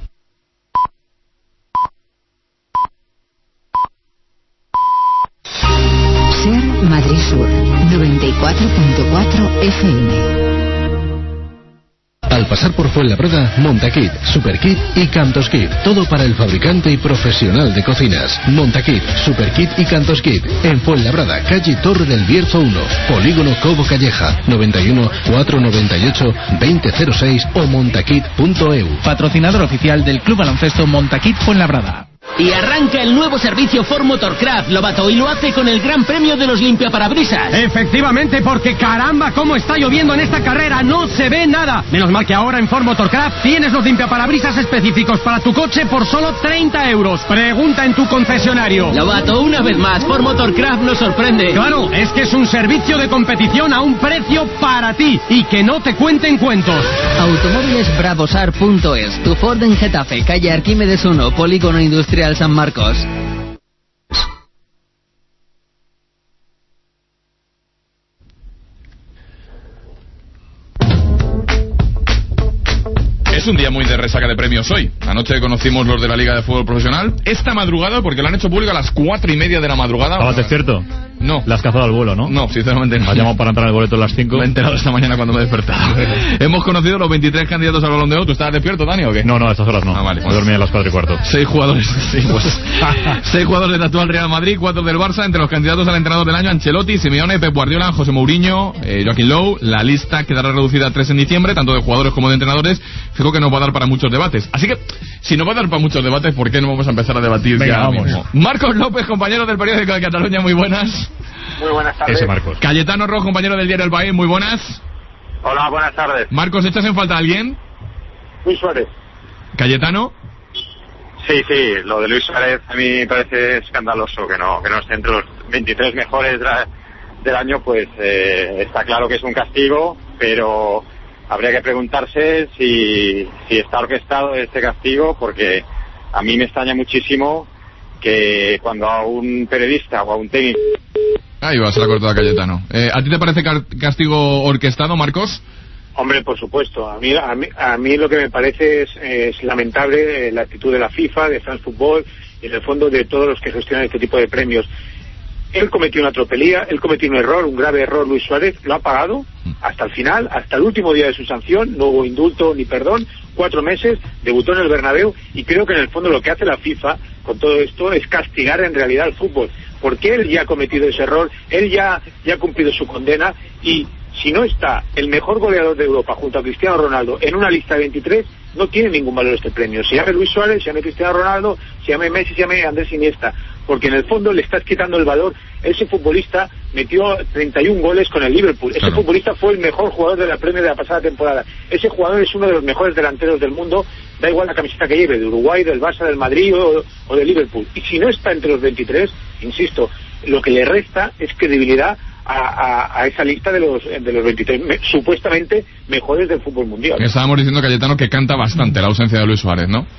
Ser Madrid Sur noventa y cuatro punto cuatro F M. Al pasar por Fuenlabrada, Montakit, Superkit y Cantoskit. Todo para el fabricante y profesional de cocinas. Montakit, Superkit y Cantoskit. En Fuenlabrada, calle Torre del Bierzo uno, Polígono Cobo Calleja, noventa y uno, cuatrocientos noventa y ocho, veinte cero seis o montakit punto e u. Patrocinador oficial del Club Baloncesto Montakit Fuenlabrada. Y arranca el nuevo servicio Ford Motorcraft, Lobato, y lo hace con el gran premio de los limpiaparabrisas. Efectivamente, porque caramba, cómo está lloviendo en esta carrera, no se ve nada. Menos mal que ahora en Ford Motorcraft tienes los limpiaparabrisas específicos para tu coche por solo treinta euros. Pregunta en tu concesionario. Lobato, una vez más, Ford Motorcraft nos sorprende. Claro, es que es un servicio de competición a un precio para ti y que no te cuenten cuentos. Automóviles Bravosar punto es, tu Ford en Getafe, calle Arquímedes uno, Polígono Industrial San Marcos. Es un día muy de resaca de premios hoy. Anoche conocimos los de la Liga de Fútbol Profesional. Esta madrugada, porque lo han hecho público a las cuatro y media de la madrugada. ¿Estabas despierto? No. ¿Le has cazado al vuelo, no? No, sinceramente no. ¿Has llamado para entrar al boleto a las cinco? Me he enterado esta mañana cuando me he despertado. Hemos conocido los veintitrés candidatos al Balón de Oro. ¿Tú estabas despierto, Dani, o qué? No, no, a estas horas no. Ah, vale. Me dormí a las cuatro y cuarto. Seis jugadores, sí, pues. Seis jugadores del actual Real Madrid, cuatro del Barça. Entre los candidatos al entrenador del año, Ancelotti, Simeone, Pep Guardiola, José Mourinho, eh, Joaquín Low. La lista quedará reducida a tres en diciembre, tanto de jugadores como de entrenadores. Fijo que nos va a dar para muchos debates. Así que, si nos va a dar para muchos debates, ¿por qué no vamos a empezar a debatir? Venga, ya vamos. mismo? Marcos López, compañero del periódico de Cataluña, muy buenas. Muy buenas tardes. Ese Marcos. Cayetano Rojo, compañero del diario El País, muy buenas. Hola, buenas tardes. Marcos, ¿echas en falta a alguien? Luis Suárez. ¿Cayetano? Sí, sí, lo de Luis Suárez a mí me parece escandaloso que no que no esté entre los veintitrés mejores del año, pues eh, está claro que es un castigo, pero habría que preguntarse si, si está orquestado este castigo, porque a mí me extraña muchísimo que cuando a un periodista o a un técnico... Ahí va, se la ha cortado a Cayetano. Eh, ¿A ti te parece castigo orquestado, Marcos? Hombre, por supuesto. A mí, a mí, a mí lo que me parece es, es lamentable la actitud de la FIFA, de France Football y en el fondo de todos los que gestionan este tipo de premios. Él cometió una tropelía, él cometió un error, un grave error, Luis Suárez, lo ha pagado hasta el final, hasta el último día de su sanción, no hubo indulto ni perdón, cuatro meses, debutó en el Bernabéu y creo que en el fondo lo que hace la FIFA con todo esto es castigar en realidad al fútbol, porque él ya ha cometido ese error, él ya, ya ha cumplido su condena y si no está el mejor goleador de Europa junto a Cristiano Ronaldo en una lista de veintitrés, no tiene ningún valor este premio. Se llame Luis Suárez, se llame Cristiano Ronaldo, se llame Messi, se llame Andrés Iniesta, porque en el fondo le estás quitando el valor. Ese futbolista metió treinta y uno goles con el Liverpool. Ese claro. futbolista fue el mejor jugador de la Premier de la pasada temporada. Ese jugador es uno de los mejores delanteros del mundo, da igual la camiseta que lleve, de Uruguay, del Barça, del Madrid o, o de Liverpool. Y si no está entre los veintitrés, insisto, lo que le resta es credibilidad A, a, a esa lista de los de los veintitrés me, supuestamente mejores del fútbol mundial. Estábamos diciendo, Cayetano, que canta bastante la ausencia de Luis Suárez, ¿no?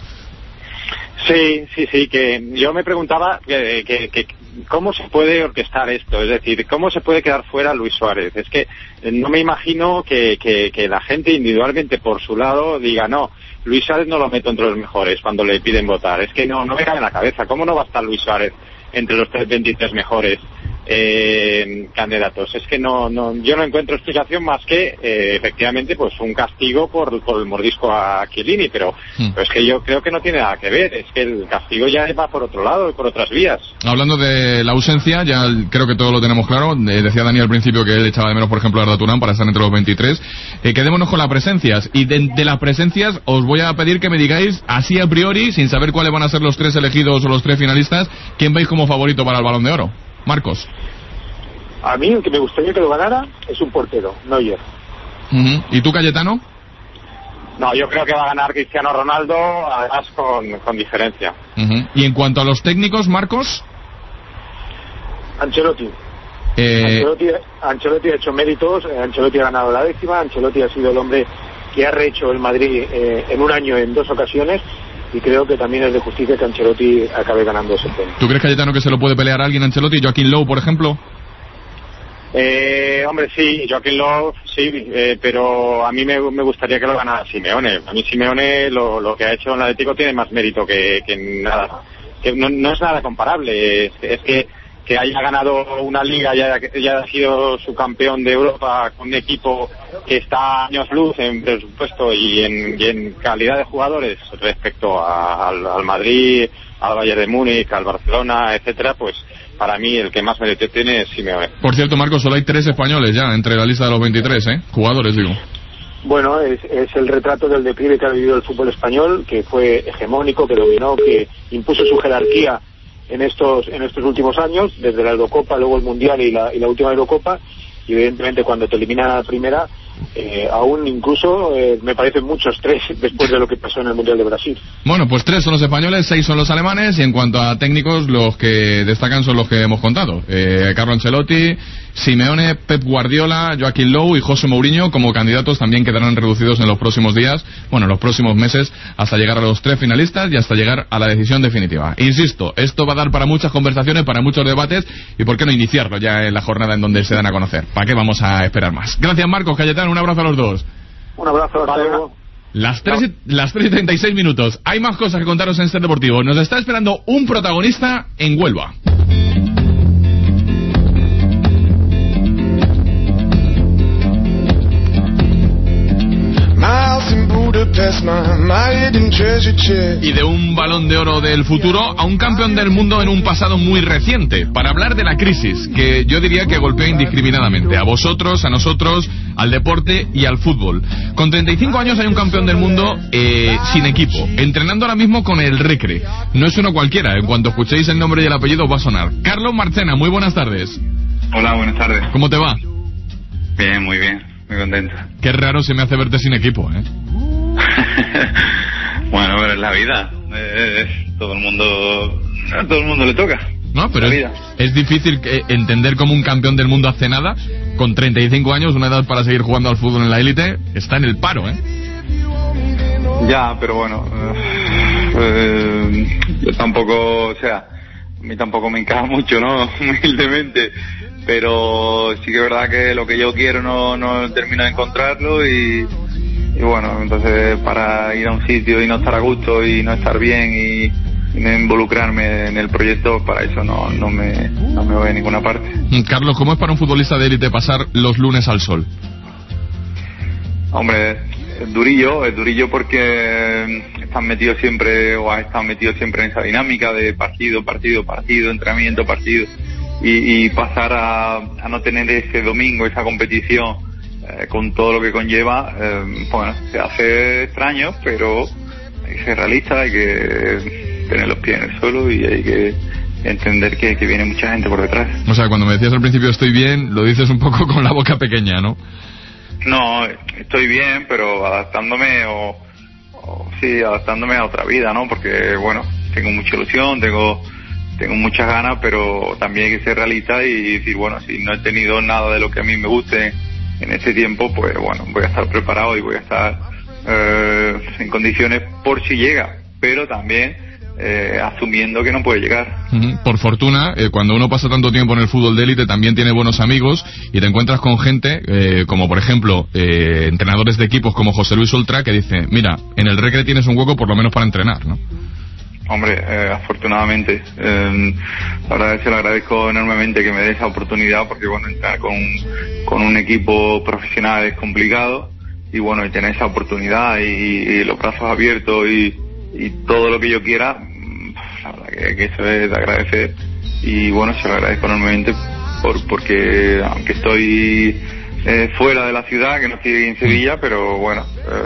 Sí, sí, sí, que yo me preguntaba que, que, que cómo se puede orquestar esto, es decir, cómo se puede quedar fuera Luis Suárez. Es que no me imagino que, que, que la gente individualmente por su lado diga, no, Luis Suárez no lo meto entre los mejores cuando le piden votar. Es que no, no me cabe en la cabeza, ¿cómo no va a estar Luis Suárez entre los veintitrés mejores eh, candidatos? Es que no, no, yo no encuentro explicación más que eh, efectivamente pues un castigo por, por el mordisco a Chiellini, pero, hmm. pero es que yo creo que no tiene nada que ver, es que el castigo ya va por otro lado, por otras vías. Hablando de la ausencia, ya creo que todo lo tenemos claro. Eh, decía Dani al principio que él echaba de menos, por ejemplo, a Arda Turán para estar entre los veintitrés. Eh, quedémonos con las presencias, y de, de las presencias os voy a pedir que me digáis así a priori, sin saber cuáles van a ser los tres elegidos o los tres finalistas, quién veis como favorito para el Balón de Oro. Marcos. A mí el que me gustaría que lo ganara es un portero, Neuer. Uh-huh. ¿Y tú, Cayetano? No, yo creo que va a ganar Cristiano Ronaldo, además con, con diferencia. Uh-huh. Y en cuanto a los técnicos, Marcos... Ancelotti. Eh... Ancelotti, Ancelotti ha hecho méritos, Ancelotti ha ganado la décima, Ancelotti ha sido el hombre que ha rehecho el Madrid eh, en un año en dos ocasiones, y creo que también es de justicia que Ancelotti acabe ganando ese premio. ¿Tú crees, Cayetano, que se lo puede pelear a alguien Ancelotti? Joaquín Lowe, por ejemplo. Eh, hombre, sí, Joaquín Lowe, sí, eh, pero a mí me, me gustaría que lo ganara Simeone. A mí Simeone lo, lo que ha hecho en el Atlético tiene más mérito que, que nada, que no, no es nada comparable. Es, es que que haya ganado una liga y haya, haya sido su campeón de Europa con un equipo que está a años luz en presupuesto y en, y en calidad de jugadores respecto a, al, al Madrid, al Bayern de Múnich, al Barcelona, etcétera, pues para mí el que más mérito tiene es Simeone. Por cierto, Marcos, solo hay tres españoles ya entre la lista de los veintitrés, ¿eh? Jugadores, digo. Bueno, es, es el retrato del declive que ha vivido el fútbol español, que fue hegemónico, que dominó, que impuso su jerarquía en estos en estos últimos años, desde la Eurocopa, luego el Mundial y la, y la última Eurocopa, y evidentemente cuando te eliminan a la primera, eh, aún incluso eh, me parecen muchos tres después de lo que pasó en el Mundial de Brasil. Bueno, pues tres son los españoles, seis son los alemanes, y en cuanto a técnicos, los que destacan son los que hemos contado. Eh, Carlo Ancelotti, Simeone, Pep Guardiola, Joaquín Lowe y José Mourinho como candidatos también quedarán reducidos en los próximos días, bueno, en los próximos meses, hasta llegar a los tres finalistas y hasta llegar a la decisión definitiva. Insisto, esto va a dar para muchas conversaciones, para muchos debates, y por qué no iniciarlo ya en la jornada en donde se dan a conocer. ¿Para qué vamos a esperar más? Gracias, Marcos, Cayetano, un abrazo a los dos. Un abrazo, hasta luego. Las tres, y, las tres y treinta y seis minutos. Hay más cosas que contaros en este deportivo. Nos está esperando un protagonista en Huelva. Y de un balón de oro del futuro a un campeón del mundo en un pasado muy reciente, para hablar de la crisis que yo diría que golpea indiscriminadamente a vosotros, a nosotros, al deporte y al fútbol. Con treinta y cinco años hay un campeón del mundo eh, sin equipo, entrenando ahora mismo con el Recre. No es uno cualquiera, en cuanto escuchéis el nombre y el apellido va a sonar. Carlos Marchena, muy buenas tardes. Hola, buenas tardes. ¿Cómo te va? Bien, muy bien, muy contento. Qué raro se me hace verte sin equipo, ¿eh? Bueno, pero es la vida. Eh, todo el mundo, a todo el mundo le toca. No, pero es, es difícil que, entender cómo un campeón del mundo hace nada, con treinta y cinco años, una edad para seguir jugando al fútbol en la élite, está en el paro, ¿eh? Ya, pero bueno, eh, yo tampoco, o sea, a mí tampoco me encaja mucho, ¿no? Humildemente. Pero sí que es verdad que lo que yo quiero no, no termino de encontrarlo y... Y bueno, entonces para ir a un sitio y no estar a gusto y no estar bien y, y no involucrarme en el proyecto, para eso no, no, me, no me voy a ninguna parte. Carlos, ¿cómo es para un futbolista de élite pasar los lunes al sol? Hombre, es durillo, es durillo porque estás metido siempre o has estado metido siempre en esa dinámica de partido, partido, partido, entrenamiento, partido, y, y pasar a, a no tener ese domingo, esa competición con todo lo que conlleva, eh, bueno, se hace extraño, pero hay que ser realista, hay que tener los pies en el suelo y hay que entender que, que viene mucha gente por detrás. O sea, cuando me decías al principio estoy bien, lo dices un poco con la boca pequeña, ¿no? No, estoy bien, pero adaptándome o, o sí, adaptándome a otra vida, ¿no? Porque, bueno, tengo mucha ilusión, tengo tengo muchas ganas, pero también hay que ser realista y decir, bueno, si no he tenido nada de lo que a mí me guste en este tiempo, pues bueno, voy a estar preparado y voy a estar eh, en condiciones por si llega, pero también eh, asumiendo que no puede llegar. Uh-huh. Por fortuna, eh, cuando uno pasa tanto tiempo en el fútbol de élite también tiene buenos amigos y te encuentras con gente eh, como por ejemplo eh, entrenadores de equipos como José Luis Oltra, que dice, mira, en el Recre tienes un hueco por lo menos para entrenar, ¿no? Hombre, eh, afortunadamente, eh, la verdad es que se lo agradezco enormemente que me dé esa oportunidad, porque bueno, entrar con, con un equipo profesional es complicado, y bueno, y tener esa oportunidad y, y los brazos abiertos y, y todo lo que yo quiera, la verdad que, que eso es de agradecer, y bueno, se lo agradezco enormemente por, porque aunque estoy Eh, fuera de la ciudad, que no estoy en Sevilla, pero bueno,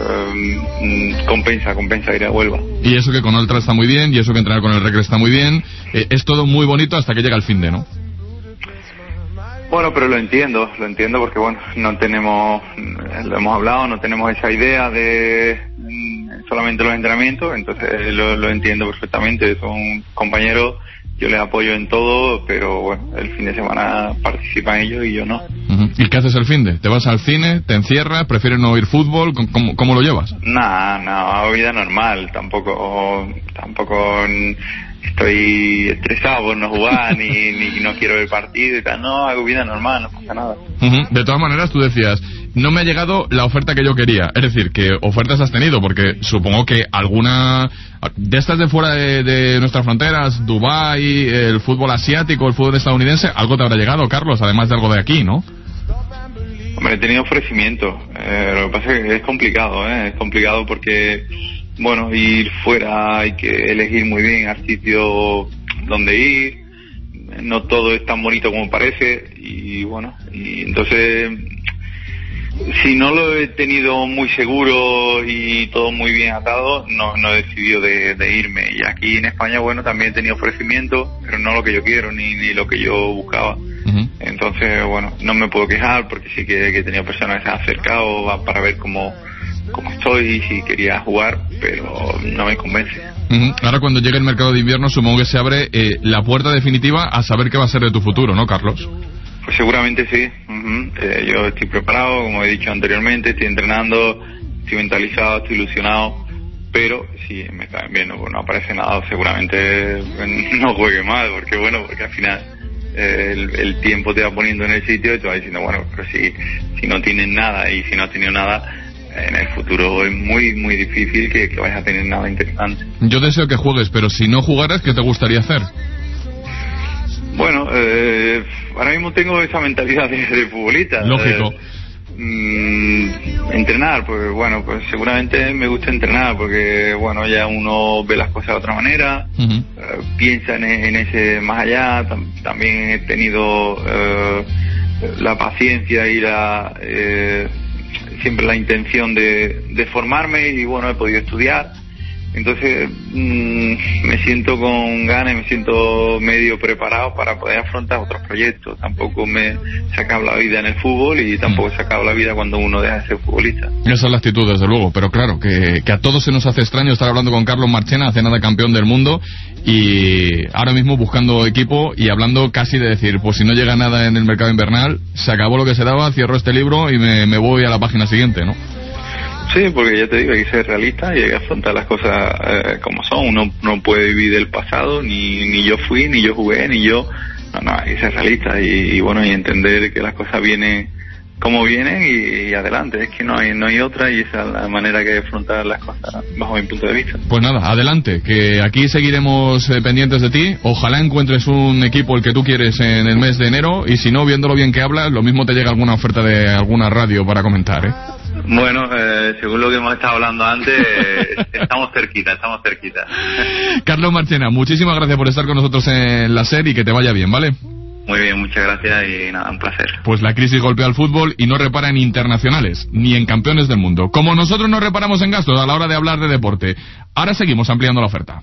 eh, compensa, compensa ir a Huelva. Y eso que con Oltra está muy bien, y eso que entrenar con el Recre está muy bien, eh, es todo muy bonito hasta que llega el fin de, ¿no? Bueno, pero lo entiendo, lo entiendo porque, bueno, no tenemos, lo hemos hablado, no tenemos esa idea de solamente los entrenamientos, entonces lo, lo entiendo perfectamente. Son compañeros, yo les apoyo en todo, pero bueno, el fin de semana participan ellos y yo no. Uh-huh. ¿Y qué haces el fin de? ¿Te vas al cine? ¿Te encierras? ¿Prefieres no oír fútbol? ¿Cómo, cómo lo llevas? Nada, nada, vida normal, tampoco, tampoco estoy estresado por no jugar, ni, ni no quiero ver partido y tal, no, hago vida normal, no pasa nada. Uh-huh. De todas maneras, tú decías, no me ha llegado la oferta que yo quería, es decir, ¿qué ofertas has tenido? Porque supongo que alguna de estas de fuera de, de nuestras fronteras, Dubái, el fútbol asiático, el fútbol estadounidense, algo te habrá llegado, Carlos, además de algo de aquí, ¿no? Hombre, he tenido ofrecimientos, eh, lo que pasa es que es complicado, ¿eh? Es complicado porque, bueno, ir fuera hay que elegir muy bien al sitio donde ir, no todo es tan bonito como parece, y bueno, y entonces, si no lo he tenido muy seguro y todo muy bien atado, no, no he decidido de, de irme. Y aquí en España, bueno, también he tenido ofrecimientos, pero no lo que yo quiero ni, ni lo que yo buscaba. Uh-huh. Entonces, bueno, no me puedo quejar porque sí que, que he tenido personas que se han acercado para ver cómo, cómo estoy y si quería jugar, pero no me convence. Uh-huh. Ahora cuando llegue el mercado de invierno supongo que se abre eh, la puerta definitiva a saber qué va a ser de tu futuro, ¿no, Carlos? Pues seguramente sí. Uh-huh. eh, yo estoy preparado, como he dicho anteriormente, estoy entrenando, estoy mentalizado, estoy ilusionado, pero si el mercado de invierno pues, no aparece nada, seguramente no juegue mal, porque bueno, porque al final eh, el, el tiempo te va poniendo en el sitio y te va diciendo, bueno, pero si, si no tienes nada y si no has tenido nada, en el futuro es muy, muy difícil que, que vayas a tener nada interesante. Yo deseo que juegues, pero si no jugaras, ¿qué te gustaría hacer? Bueno, eh, ahora mismo tengo esa mentalidad de, de futbolista. Lógico. Eh, mmm, entrenar, pues bueno, pues seguramente me gusta entrenar porque, bueno, ya uno ve las cosas de otra manera, uh-huh. eh, piensa en, en ese más allá. Tam, también he tenido eh, la paciencia y la eh, siempre la intención de, de formarme y, bueno, he podido estudiar. Entonces mmm, me siento con ganas, me siento medio preparado para poder afrontar otros proyectos. Tampoco me se acaba la vida en el fútbol y tampoco se acaba la vida cuando uno deja de ser futbolista. Esa es la actitud, desde luego, pero claro, que, que a todos se nos hace extraño estar hablando con Carlos Marchena, hace nada campeón del mundo, y ahora mismo buscando equipo y hablando casi de decir, pues si no llega nada en el mercado invernal, se acabó lo que se daba, cierro este libro y me, me voy a la página siguiente, ¿no? Sí, porque ya te digo, hay que ser realista y hay que afrontar las cosas eh, como son. Uno no puede vivir del pasado, ni ni yo fui, ni yo jugué, ni yo... No, no, hay que ser realista y, y bueno, y entender que las cosas vienen como vienen y, y adelante. Es que no hay no hay otra y esa es la manera que hay de afrontar las cosas bajo mi punto de vista. Pues nada, adelante, que aquí seguiremos eh, pendientes de ti. Ojalá encuentres un equipo el que tú quieres en el mes de enero y si no, viendo lo bien que hablas, lo mismo te llega alguna oferta de alguna radio para comentar, ¿eh? Bueno, eh, según lo que hemos estado hablando antes, eh, estamos cerquita, estamos cerquita. Carlos Marchena, muchísimas gracias por estar con nosotros en la SER y que te vaya bien, ¿vale? Muy bien, muchas gracias y nada, un placer. Pues la crisis golpea al fútbol y no repara en internacionales, ni en campeones del mundo. Como nosotros no reparamos en gastos a la hora de hablar de deporte. Ahora seguimos ampliando la oferta.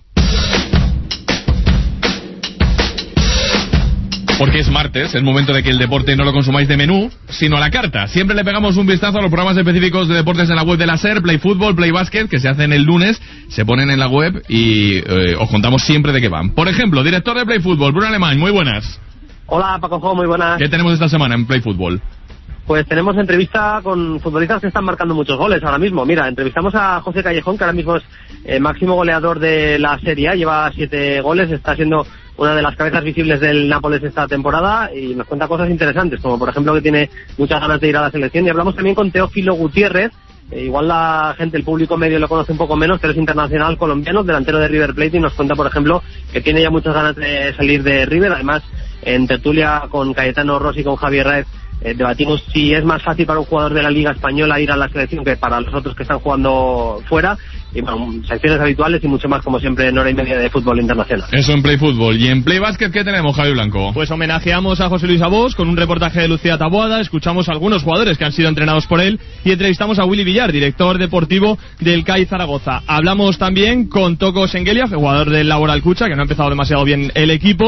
Porque es martes, es momento de que el deporte no lo consumáis de menú, sino a la carta. Siempre le pegamos un vistazo a los programas específicos de deportes en la web de la SER, Play Fútbol, Play Básquet, que se hacen el lunes, se ponen en la web y eh, os contamos siempre de qué van. Por ejemplo, director de Play Fútbol, Bruno Alemán, muy buenas. Hola, Paco, muy buenas. ¿Qué tenemos esta semana en Play Fútbol? Pues tenemos entrevista con futbolistas que están marcando muchos goles ahora mismo. Mira, entrevistamos a José Callejón, que ahora mismo es eh, máximo goleador de la Serie A, lleva siete goles, está siendo una de las cabezas visibles del Nápoles esta temporada y nos cuenta cosas interesantes, como por ejemplo que tiene muchas ganas de ir a la selección. Y hablamos también con Teófilo Gutiérrez, eh, igual la gente, el público medio lo conoce un poco menos, pero es internacional colombiano, delantero de River Plate, y nos cuenta por ejemplo que tiene ya muchas ganas de salir de River. Además, en tertulia con Cayetano Rossi y con Javier Raez, Eh, debatimos si es más fácil para un jugador de la Liga Española ir a la selección que para los otros que están jugando fuera. Y bueno, secciones habituales y mucho más, como siempre, en hora y media de fútbol internacional. Eso en Play Fútbol. ¿Y en Play Básquet qué tenemos, Javi Blanco? Pues homenajeamos a José Luis Abós con un reportaje de Lucía Taboada, escuchamos a algunos jugadores que han sido entrenados por él y entrevistamos a Willy Villar, director deportivo del C A I Zaragoza. Hablamos también con Toko Sengelia, jugador del Laboral Cucha, que no ha empezado demasiado bien el equipo.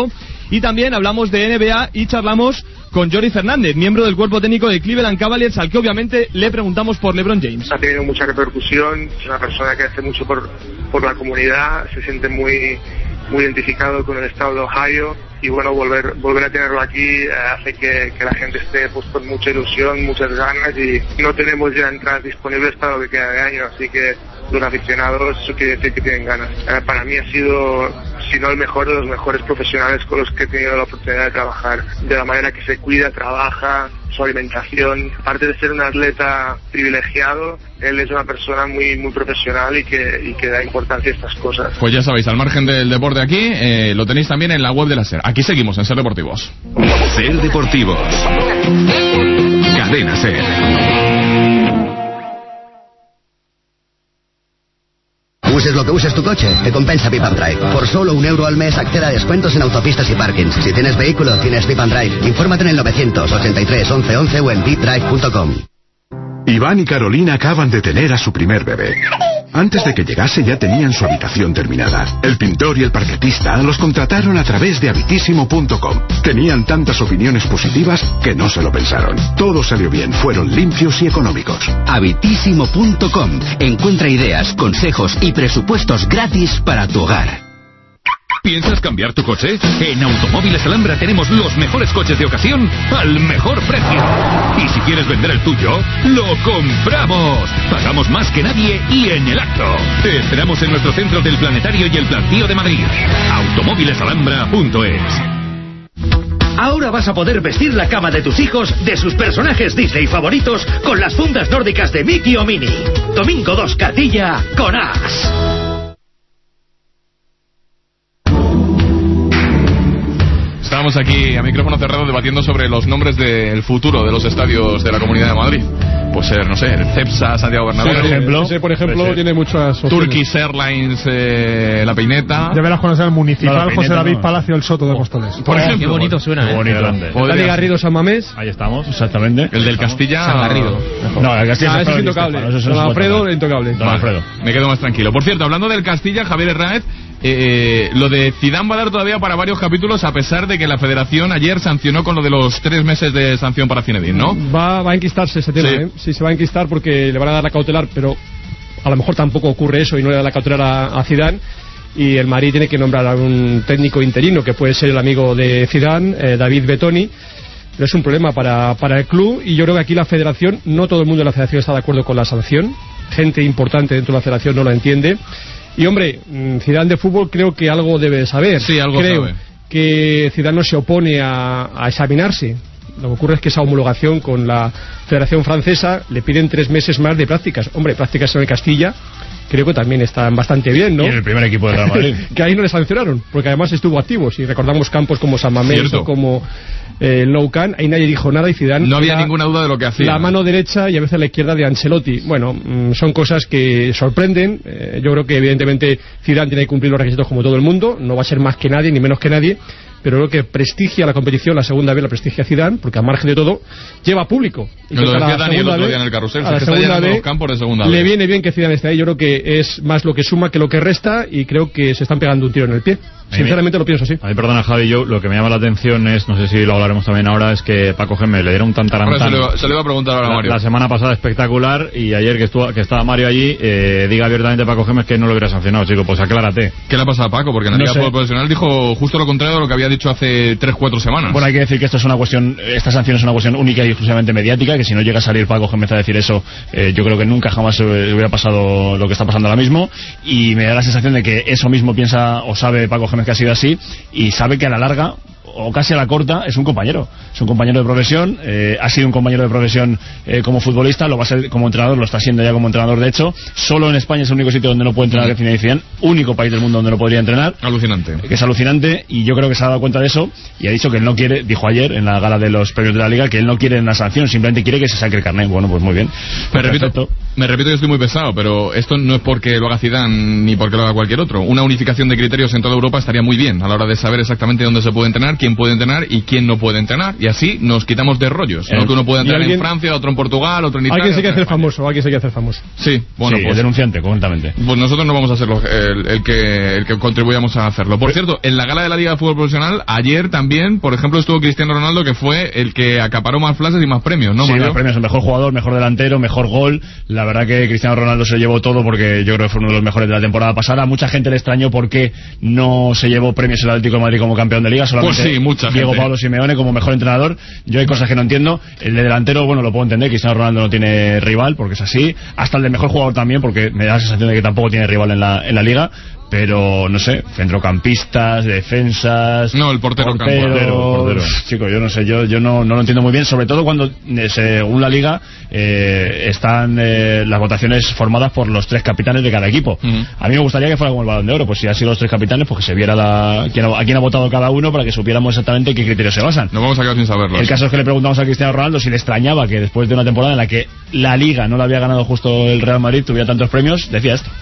Y también hablamos de N B A y charlamos con Jordi Fernández, miembro del cuerpo técnico de Cleveland Cavaliers, al que obviamente le preguntamos por LeBron James. Ha tenido mucha repercusión, es una persona que hace mucho por, por la comunidad, se siente muy, muy identificado con el estado de Ohio, y bueno, volver volver a tenerlo aquí eh, hace que, que la gente esté pues con mucha ilusión, muchas ganas, y no tenemos ya entradas disponibles para lo que queda de año, así que los aficionados, eso quiere decir que tienen ganas. Eh, para mí ha sido, si no el mejor, de los mejores profesionales con los que he tenido la oportunidad de trabajar, de la manera que se cuida, trabaja, su alimentación. Aparte de ser un atleta privilegiado, él es una persona muy muy profesional y que, y que da importancia a estas cosas. Pues ya sabéis, al margen del deporte aquí, eh, lo tenéis también en la web de la SER. Aquí seguimos en SER Deportivos. SER Deportivos. Cadena SER. Uses lo que uses tu coche, te compensa Pip and Drive. Por solo un euro al mes acceda a descuentos en autopistas y parkings. Si tienes vehículo, tienes Pip and Drive. Infórmate en el novecientos ochenta y tres once once o en pip drive punto com. Iván y Carolina acaban de tener a su primer bebé. Antes de que llegase ya tenían su habitación terminada. El pintor y el parquetista los contrataron a través de habitísimo punto com. Tenían tantas opiniones positivas que no se lo pensaron. Todo salió bien, fueron limpios y económicos. habitísimo punto com. Encuentra ideas, consejos y presupuestos gratis para tu hogar. ¿Piensas cambiar tu coche? En Automóviles Alhambra tenemos los mejores coches de ocasión al mejor precio. Y si quieres vender el tuyo, ¡lo compramos! Pagamos más que nadie y en el acto. Te esperamos en nuestro centro del Planetario y el Plantío de Madrid. automóviles alhambra punto es. Ahora vas a poder vestir la cama de tus hijos de sus personajes Disney favoritos con las fundas nórdicas de Mickey o Minnie. Domingo dos, cartilla con As. Estábamos aquí a micrófono cerrado debatiendo sobre los nombres del futuro de los estadios de la Comunidad de Madrid. Pues ser, no sé, el Cepsa, Santiago Bernabéu. Sí, por ejemplo, ese, por ejemplo pues, tiene muchas opciones. Turkish Airlines, eh, La Peineta. Ya verás cuando sea el municipal, no, José David no. Palacio, el Soto de Móstoles. Por ejemplo. Qué bonito suena, Qué bonito, ¿eh? Dani Garrido, San Mamés. Ahí estamos. Exactamente. El del Castilla. San Garrido. No, el Castilla ah, es ese es intocable. Estefano, eso Don es Alfredo, intocable. Don Alfredo. Me quedo más tranquilo. Por cierto, hablando del Castilla, Javier Herráez, eh, lo de Zidane va a dar todavía para varios capítulos, a pesar de que la Federación ayer sancionó con lo de los tres meses de sanción para Zinedine, ¿no? Va, va a enquistarse ese tema, Sí. ¿eh? Sí, se va a enquistar porque le van a dar la cautelar, pero a lo mejor tampoco ocurre eso y no le da la cautelar a, a Zidane. Y el Madrid tiene que nombrar a un técnico interino, que puede ser el amigo de Zidane, eh, David Betoni. Pero es un problema para, para el club, y yo creo que aquí la Federación, no todo el mundo de la Federación está de acuerdo con la sanción. Gente importante dentro de la Federación no la entiende. Y hombre, Zidane de fútbol creo que algo debe saber. Sí, algo creo sabe. que Zidane no se opone a, a examinarse. Lo que ocurre es que esa homologación con la Federación Francesa le piden tres meses más de prácticas. Hombre, prácticas en el Castilla creo que también están bastante bien, ¿no? Y en el primer equipo de Real Madrid. Que ahí no le sancionaron, porque además estuvo activo. Si recordamos campos como San Mamés Cierto. o como eh, el Nou Camp, ahí nadie dijo nada y Zidane No había era ninguna duda de lo que hacía. la mano derecha y a veces la izquierda de Ancelotti. Bueno, mmm, son cosas que sorprenden. Eh, yo creo que evidentemente Zidane tiene que cumplir los requisitos como todo el mundo. No va a ser más que nadie ni menos que nadie. Pero creo que prestigia la competición, la segunda vez la prestigia Zidane, porque al margen de todo lleva público. Y Me lo creo que a decía la Dani el segunda otro vez- día en el carrusel, a se la está segunda llenando vez los campos de segunda le vez. viene bien que Zidane esté ahí. Yo creo que es más lo que suma que lo que resta, y creo que se están pegando un tiro en el pie. Sinceramente lo pienso así. A mí, perdona, Javi, yo lo que me llama la atención es, no sé si lo hablaremos también ahora, es que Paco Gémez le diera un Ahora tantarantán. se, le, se le iba a preguntar ahora a La, Mario. la semana pasada espectacular, y ayer que estuvo que estaba Mario allí, eh, diga abiertamente Paco Gémez que no lo hubiera sancionado, chico, pues aclárate. ¿Qué le ha pasado a Paco? Porque en la No Liga sé. Fútbol Profesional dijo justo lo contrario de lo que había dicho hace tres cuatro semanas. Bueno, hay que decir que esto es una cuestión, esta sanción es una cuestión única y exclusivamente mediática, que si no llega a salir Paco Gémez a decir eso, eh, yo creo que nunca jamás eh, hubiera pasado lo que está pasando ahora mismo, y me da la sensación de que eso mismo piensa o sabe Paco Gémez que ha sido así, y sabe que a la larga o casi a la corta es un compañero, es un compañero de profesión, eh, ha sido un compañero de profesión eh, como futbolista, lo va a ser como entrenador, lo está siendo ya como entrenador. De hecho, solo en España es el único sitio donde no puede entrenar que Zinedine Zidane, único país del mundo donde no podría entrenar. Alucinante. Que es alucinante, y yo creo que se ha dado cuenta de eso y ha dicho que él no quiere, dijo ayer en la gala de los premios de la Liga, que él no quiere una sanción, simplemente quiere que se saque el carnet. Bueno, pues muy bien. Me repito, Perfecto. me repito que estoy muy pesado, pero esto no es porque lo haga Zidane ni porque lo haga cualquier otro. Una unificación de criterios en toda Europa estaría muy bien a la hora de saber exactamente dónde se puede entrenar, quién puede entrenar y quién no puede entrenar. Y así nos quitamos de rollos. Eh, No que uno pueda entrenar alguien, en Francia, otro en Portugal, otro en Italia. Alguien se quiere hacer España. famoso, alguien se quiere hacer famoso. Sí, bueno, sí, pues... el denunciante, concretamente. Pues nosotros no vamos a ser los- el, el que el que contribuyamos a hacerlo. Por cierto, en la gala de la Liga de Fútbol Profesional, ayer también, por ejemplo, estuvo Cristiano Ronaldo, que fue el que acaparó más frases y más premios, ¿no, Sí, Mario? más premios, el mejor jugador, mejor delantero, mejor gol. La verdad que Cristiano Ronaldo se llevó todo porque yo creo que fue uno de los mejores de la temporada pasada. Mucha gente le extrañó porque no se llevó premios el Atlético de Madrid como campeón de Liga, solamente Pues sí, mucha Diego gente. Pablo Simeone como mejor entrenador. Yo hay cosas que no entiendo. El de delantero, bueno, lo puedo entender, Cristiano Ronaldo no tiene rival porque es así. Hasta el de mejor jugador también, porque me da la sensación de que tampoco tiene rival en la, en la Liga. Pero, no sé, centrocampistas, defensas... No, el portero, porteros, portero, portero. Chicos, yo no sé, yo, yo no, no lo entiendo muy bien, sobre todo cuando, eh, según la Liga, eh, están eh, las votaciones formadas por los tres capitanes de cada equipo. Uh-huh. A mí me gustaría que fuera como el Balón de Oro, pues si han sido los tres capitanes, pues que se viera la, quién ha, a quién ha votado cada uno para que supiéramos exactamente en qué criterios se basan. Nos vamos a quedar sin saberlo. El caso es que le preguntamos a Cristiano Ronaldo si le extrañaba que después de una temporada en la que la Liga no la había ganado justo el Real Madrid, tuviera tantos premios, decía esto.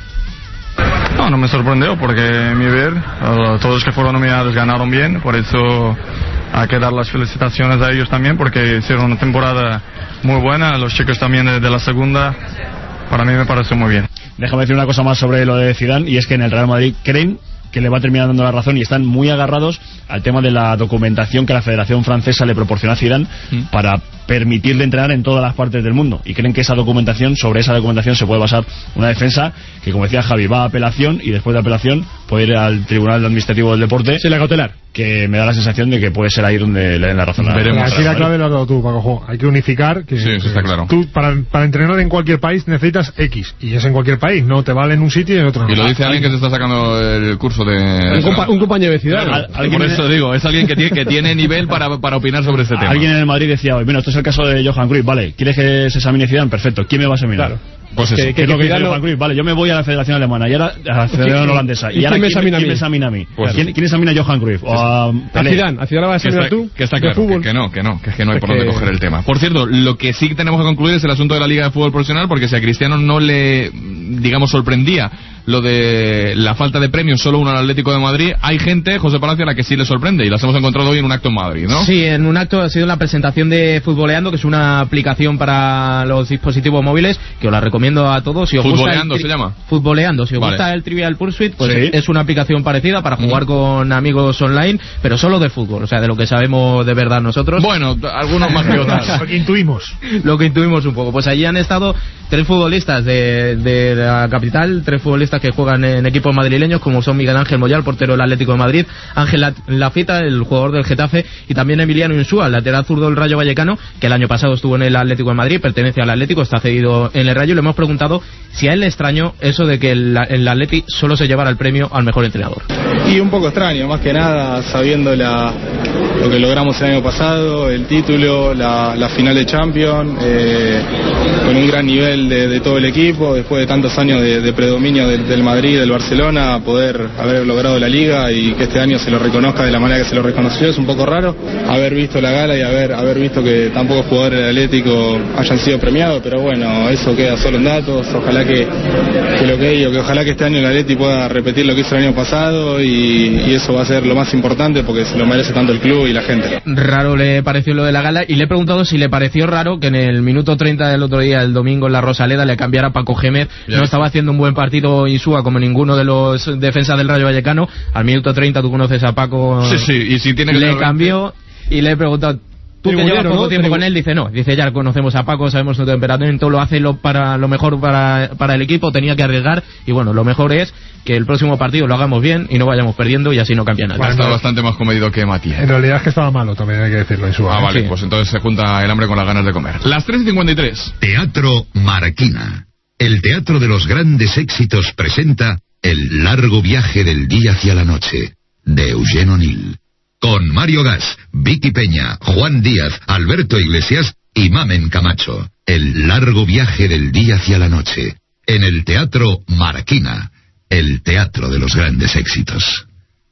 No, no me sorprendió porque a mi ver, uh, todos los que fueron nominados ganaron bien, por eso hay que dar las felicitaciones a ellos también porque hicieron una temporada muy buena, los chicos también de, de la segunda, para mí me pareció muy bien. Déjame decir una cosa más sobre lo de Zidane, y es que en el Real Madrid creen que le va a terminar dando la razón y están muy agarrados al tema de la documentación que la Federación Francesa le proporciona a Zidane mm. para permitirle entrenar en todas las partes del mundo, y creen que esa documentación, sobre esa documentación se puede basar una defensa que, como decía Javi, va a apelación y después de apelación puede ir al Tribunal Administrativo del Deporte. Sí, la cautelar. Que me da la sensación de que puede ser ahí donde le den la razón. Veremos. Aquí la clave la has dado tú, Paco. Hay que unificar. Que, sí, eso está claro. Tú, para, para entrenar en cualquier país necesitas X, y es en cualquier país, no te vale en un sitio y en otro no. Y lo dice alguien que se está sacando el curso de... Un, compa un compañero de Zidane. Claro, por eso digo, es alguien que tiene, que tiene nivel para, para opinar sobre este tema. Alguien en el Madrid decía hoy, bueno, esto es el caso de Johan Cruyff, vale, ¿quieres que se examine Zidane? Perfecto, ¿quién me va a examinar? Claro. Pues eso, que, que, es lo que dice Zidane Johan Cruyff, vale, yo me voy a la Federación Alemana y ahora a la Federación Holandesa. ¿Y, y ahora quién me ¿quién, examina, ¿quién a me mí? examina a mí? Claro. ¿Quién, ¿Quién examina a Johan Cruyff? O a, a Zidane, a Zidane vas a examinar tú. Que está claro, que, que no, que no, que es que no hay es por que... dónde coger el tema. Por cierto, lo que sí tenemos que concluir es el asunto de la Liga de Fútbol Profesional, porque si a Cristiano no le, digamos, sorprendía lo de la falta de premios solo uno al Atlético de Madrid, hay gente, José Palacio, a la que sí le sorprende, y las hemos encontrado hoy en un acto en Madrid, ¿no? Sí, en un acto ha sido la presentación de Futboleando, que es una aplicación para los dispositivos móviles, que os la recomiendo a todos. Si os Futboleando gusta se llama. Futboleando, si os vale. gusta el Trivial Pursuit, pues sí. es una aplicación parecida para jugar mm. con amigos online, pero solo de fútbol, o sea, de lo que sabemos de verdad nosotros. Bueno, algunos más que otros. Lo que intuimos. Lo que intuimos un poco. Pues allí han estado tres futbolistas de, de la capital, tres futbolistas que juegan en equipos madrileños, como son Miguel Ángel Moyal, portero del Atlético de Madrid, Ángel Lafita, el jugador del Getafe, y también Emiliano Insúa, el lateral zurdo del Rayo Vallecano, que el año pasado estuvo en el Atlético de Madrid, pertenece al Atlético, está cedido en el Rayo, y le hemos preguntado si a él le extrañó eso de que el, el Atleti solo se llevara el premio al mejor entrenador. Y un poco extraño, más que nada, sabiendo la, lo que logramos el año pasado, el título, la, la final de Champions, eh, con un gran nivel de, de todo el equipo, después de tantos años de, de predominio del, del Madrid, del Barcelona, poder haber logrado la Liga y que este año se lo reconozca de la manera que se lo reconoció, es un poco raro haber visto la gala y haber, haber visto que tampoco jugadores del Atlético hayan sido premiados, pero bueno, eso queda solo en datos, ojalá que, que lo que digo, que ojalá que este año el Atlético pueda repetir lo que hizo el año pasado y, y eso va a ser lo más importante porque se lo merece tanto el club y la gente. Raro le pareció lo de la gala y le he preguntado si le pareció raro que en el minuto treinta del otro día, el domingo en la Rosaleda, le cambiara a Paco Gémez. Ya no estaba haciendo un buen partido Insúa como ninguno de los defensas del Rayo Vallecano. Al minuto treinta tú conoces a Paco. Sí, sí, y si tiene que le cambió y le he preguntado, tú que llevas poco ¿no? tiempo con él, dice no, dice ya conocemos a Paco, sabemos su temperamento, lo hace lo, para lo mejor para, para el equipo, tenía que arriesgar y bueno, lo mejor es que el próximo partido lo hagamos bien y no vayamos perdiendo y así no cambia nada. Bueno, está bastante más comedido que Matías. En realidad es que estaba malo, también hay que decirlo en su Ah, vale, sí. Pues entonces se junta el hambre con las ganas de comer. Las tres y cincuenta y tres. Teatro Marquina. El teatro de los grandes éxitos presenta El largo viaje del día hacia la noche, de Eugene O'Neill. Con Mario Gas, Vicky Peña, Juan Díaz, Alberto Iglesias y Mamen Camacho. El largo viaje del día hacia la noche, en el Teatro Marquina, el teatro de los grandes éxitos.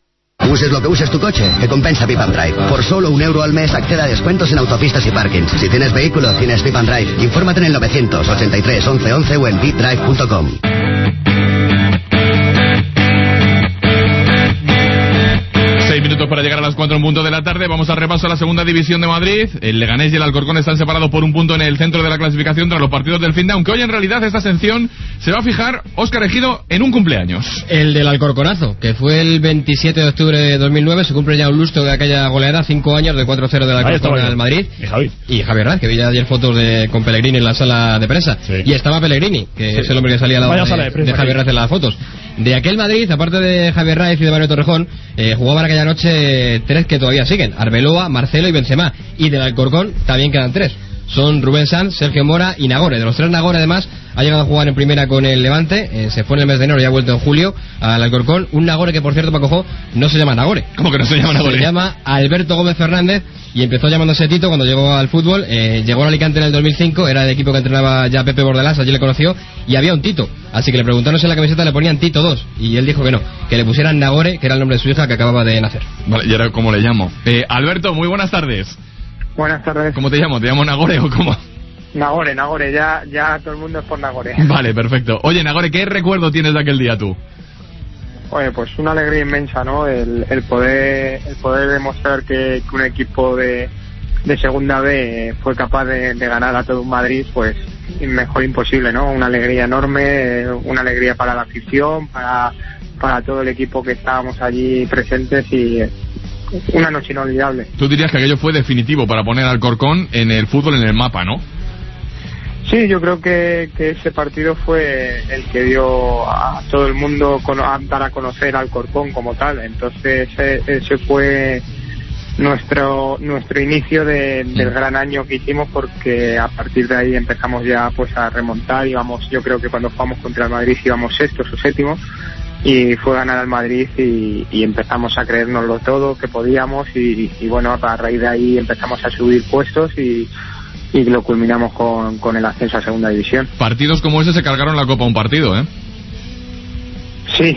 Uses lo que uses tu coche, te compensa Pip and Drive. Por solo un euro al mes acceda a descuentos en autopistas y parkings. Si tienes vehículo, tienes Pip and Drive. Infórmate en el novecientos ochenta y tres once once o en pip drive punto com. Seis minutos minutos para llegar a las cuatro en punto de la tarde. Vamos al repaso a la segunda división de Madrid. El Leganés y el Alcorcón están separados por un punto en el centro de la clasificación tras los partidos del fin de, aunque hoy en realidad esta sección se va a fijar, Óscar Ejido, en un cumpleaños. El del Alcorconazo, que fue el veintisiete de octubre de dos mil nueve. Se cumple ya un lustro de aquella goleada, cinco años de cuatro cero del Alcorcón al Madrid. Y Javi. Y Javier Raz, que vi ayer fotos de, con Pellegrini en la sala de prensa. Sí. Y estaba Pellegrini, que sí. es el hombre que salía al lado Vaya de, sala de, prensa, de Javier Raz en las fotos. De aquel Madrid, aparte de Javier Raz y de Mario Torrejón, eh, jugaban aquella noche tres que todavía siguen: Arbeloa, Marcelo y Benzema. Y del Alcorcón también quedan tres. Son Rubén Sanz, Sergio Mora y Nagore. De los tres, Nagore además ha llegado a jugar en primera con el Levante, eh, se fue en el mes de enero y ha vuelto en julio al Alcorcón. Un Nagore que, por cierto, Paco Jo, no se llama Nagore. ¿Cómo que no se llama Nagore? Se llama Alberto Gómez Fernández y empezó llamándose Tito cuando llegó al fútbol. Eh, llegó al Alicante en el dos mil cinco, era el equipo que entrenaba ya Pepe Bordalás, allí le conoció, y había un Tito. Así que le preguntaron si en la camiseta le ponían Tito dos, y él dijo que no, que le pusieran Nagore, que era el nombre de su hija que acababa de nacer. Vale, y ahora, ¿cómo le llamo? Eh, Alberto, muy buenas tardes. Buenas tardes. ¿Cómo te llamo? ¿Te llamo Nagore o cómo? Nagore, Nagore, ya, ya todo el mundo es por Nagore. Vale, perfecto. Oye, Nagore, ¿qué recuerdo tienes de aquel día tú? Oye, pues una alegría inmensa, ¿no? El, el poder el poder demostrar que, que un equipo de, de segunda B fue capaz de, de ganar a todo un Madrid, pues mejor imposible, ¿no? Una alegría enorme, una alegría para la afición, para, para todo el equipo que estábamos allí presentes, y una noche inolvidable. Tú dirías que aquello fue definitivo para poner al Alcorcón en el fútbol, en el mapa, ¿no? Sí, yo creo que, que ese partido fue el que dio a todo el mundo con, a dar a conocer al Alcorcón como tal. Entonces ese, ese fue nuestro nuestro inicio de, del gran año que hicimos, porque a partir de ahí empezamos ya pues a remontar. Íbamos, yo creo que cuando jugamos contra el Madrid íbamos sextos o séptimos, y fue ganar al Madrid y, y empezamos a creérnoslo todo que podíamos, y, y bueno, a raíz de ahí empezamos a subir puestos y y lo culminamos con, con el ascenso a segunda división. Partidos como ese se cargaron la copa un partido, ¿eh? Sí,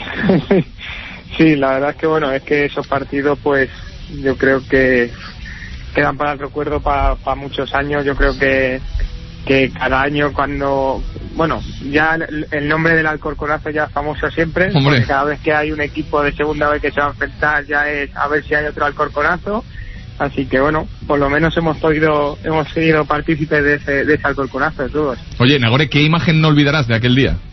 sí, la verdad es que bueno, es que esos partidos pues yo creo que quedan para el recuerdo para, para muchos años. Yo creo que que cada año cuando, bueno, ya el, el nombre del Alcorconazo ya es famoso siempre, Hombre. porque cada vez que hay un equipo de segunda vez que se va a enfrentar ya es a ver si hay otro Alcorconazo. Así que bueno, por lo menos hemos podido, hemos sido partícipes de ese, de ese Alcorconazo de todos. Oye, Nagore, ¿qué imagen no olvidarás de aquel día?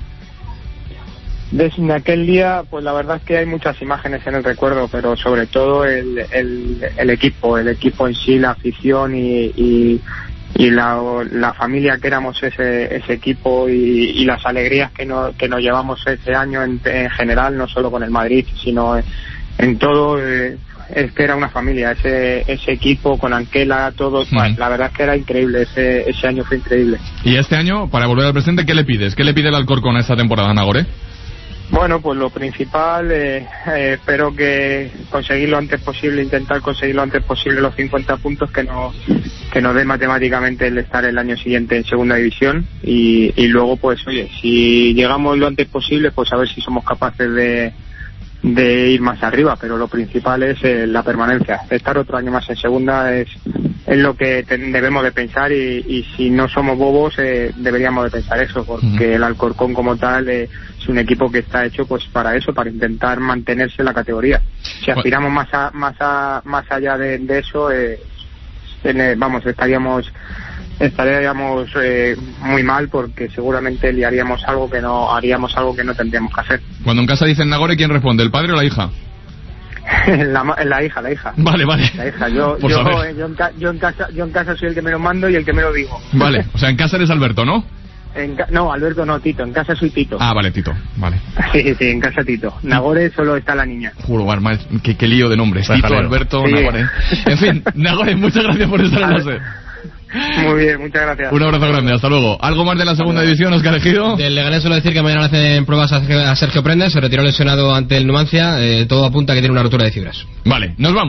Desde aquel día, pues la verdad es que hay muchas imágenes en el recuerdo, pero sobre todo el, el, el equipo, el equipo en sí, la afición y, y, y la, la familia que éramos ese, ese equipo, y, y las alegrías que, no, que nos llevamos ese año en, en general, no solo con el Madrid, sino en, en todo. Eh, es que era una familia, ese ese equipo con Anquela, todo, mm. pues, la verdad es que era increíble, ese ese año fue increíble. Y este año, para volver al presente, ¿qué le pides? ¿Qué le pide el Alcorcón a esta temporada, Nagore? Bueno, pues lo principal, eh, eh, espero que conseguir lo antes posible, intentar conseguir lo antes posible los cincuenta puntos que nos que nos dé matemáticamente el estar el año siguiente en segunda división, y, y luego pues oye, si llegamos lo antes posible, pues a ver si somos capaces de de ir más arriba, pero lo principal es eh, la permanencia. Estar otro año más en segunda es, es lo que te, debemos de pensar, y, y si no somos bobos eh, deberíamos de pensar eso, porque uh-huh. el Alcorcón como tal eh, es un equipo que está hecho pues para eso, para intentar mantenerse en la categoría. Si aspiramos más a, más a, más allá de, de eso, eh, en, vamos, estaríamos estaríamos eh, muy mal, porque seguramente liaríamos algo que no haríamos algo que no tendríamos que hacer. Cuando en casa dicen Nagore, ¿quién responde? ¿El padre o la hija? la, la hija, la hija. Vale, vale. La hija. Yo, yo, yo, en ca, yo, en casa, yo en casa soy el que me lo mando y el que me lo digo. Vale, o sea, en casa eres Alberto, ¿no? En ca, no, Alberto no, Tito. En casa soy Tito. Ah, vale, Tito, vale. Sí, sí, en casa Tito. Nagore solo está la niña. Juro, arma, qué, qué lío de nombres. Tito, jalero. Alberto, sí. Nagore. En fin, Nagore, muchas gracias por estar en la sed. Muy bien, muchas gracias. Un abrazo grande, hasta luego. ¿Algo más de la segunda división, Óscar Ejido? Del Leganés suelo decir que mañana le hacen pruebas a Sergio Prendes, se retiró lesionado ante el Numancia, eh, todo apunta a que tiene una rotura de fibras. Vale, nos vamos.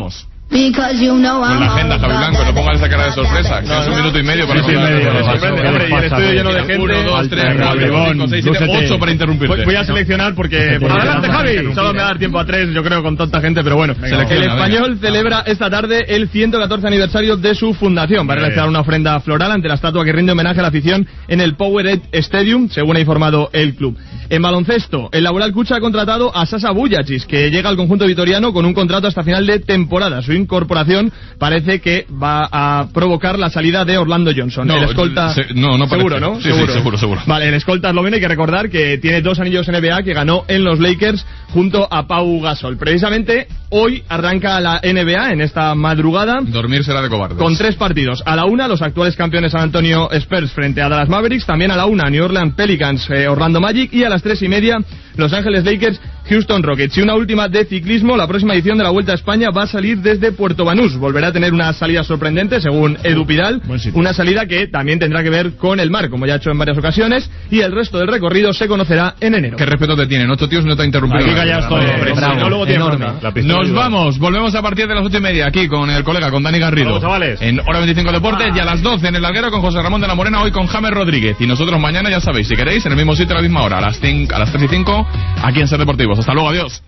Con la agenda, Javi Blanco, no pongas esa cara de sorpresa, que es un minuto y medio para sí, sí, medio, hombre, y el estudio lleno de gente. uno, dos, tres, cuatro, cinco, seis, siete, ocho para interrumpirte. Voy a seleccionar porque... Adelante, Javi. Solo me va a dar tiempo a tres, yo creo, con tanta gente, pero bueno. El Español celebra esta tarde el ciento catorce aniversario de su fundación. Va a realizar una ofrenda floral ante la estatua que rinde homenaje a la afición en el Powerade Stadium, según ha informado el club. En baloncesto, el Laboral Cucha ha contratado a Sasa Bujachis, que llega al conjunto vitoriano con un contrato hasta final de temporada. Su incorporación parece que va a provocar la salida de Orlando Johnson. No, el escolta... Se, no, no seguro, parece. ¿no? Sí, seguro. sí, seguro, seguro. Vale, el escolta esloveno hay que recordar que tiene dos anillos N B A que ganó en los Lakers junto a Pau Gasol. Precisamente hoy arranca la N B A en esta madrugada. Dormir será de cobardes. Con tres partidos. A la una, los actuales campeones San Antonio Spurs frente a Dallas Mavericks. También a la una, New Orleans Pelicans, eh, Orlando Magic. Y a las tres y media, Los Ángeles Lakers, Houston Rockets. Y una última de ciclismo, la próxima edición de la Vuelta a España va a salir desde Puerto Banús. Volverá a tener una salida sorprendente, según Edu Pidal. Una salida que también tendrá que ver con el mar, como ya ha hecho en varias ocasiones. Y el resto del recorrido se conocerá en enero. ¿Qué respeto te tienen? Ocho tíos no te ha interrumpido. Aquí callas estoy. Nos vamos. Volvemos a partir de las ocho y media aquí con el colega, con Dani Garrido. Vamos, chavales. En Hora veinticinco Deportes y a las doce en el Alguero con José Ramón de la Morena, hoy con James Rodríguez. Y nosotros mañana, ya sabéis, si queréis, en el mismo sitio a la misma hora, a las, cinco, a las tres y cinco, aquí en Ser Deportivos. Hasta luego, adiós.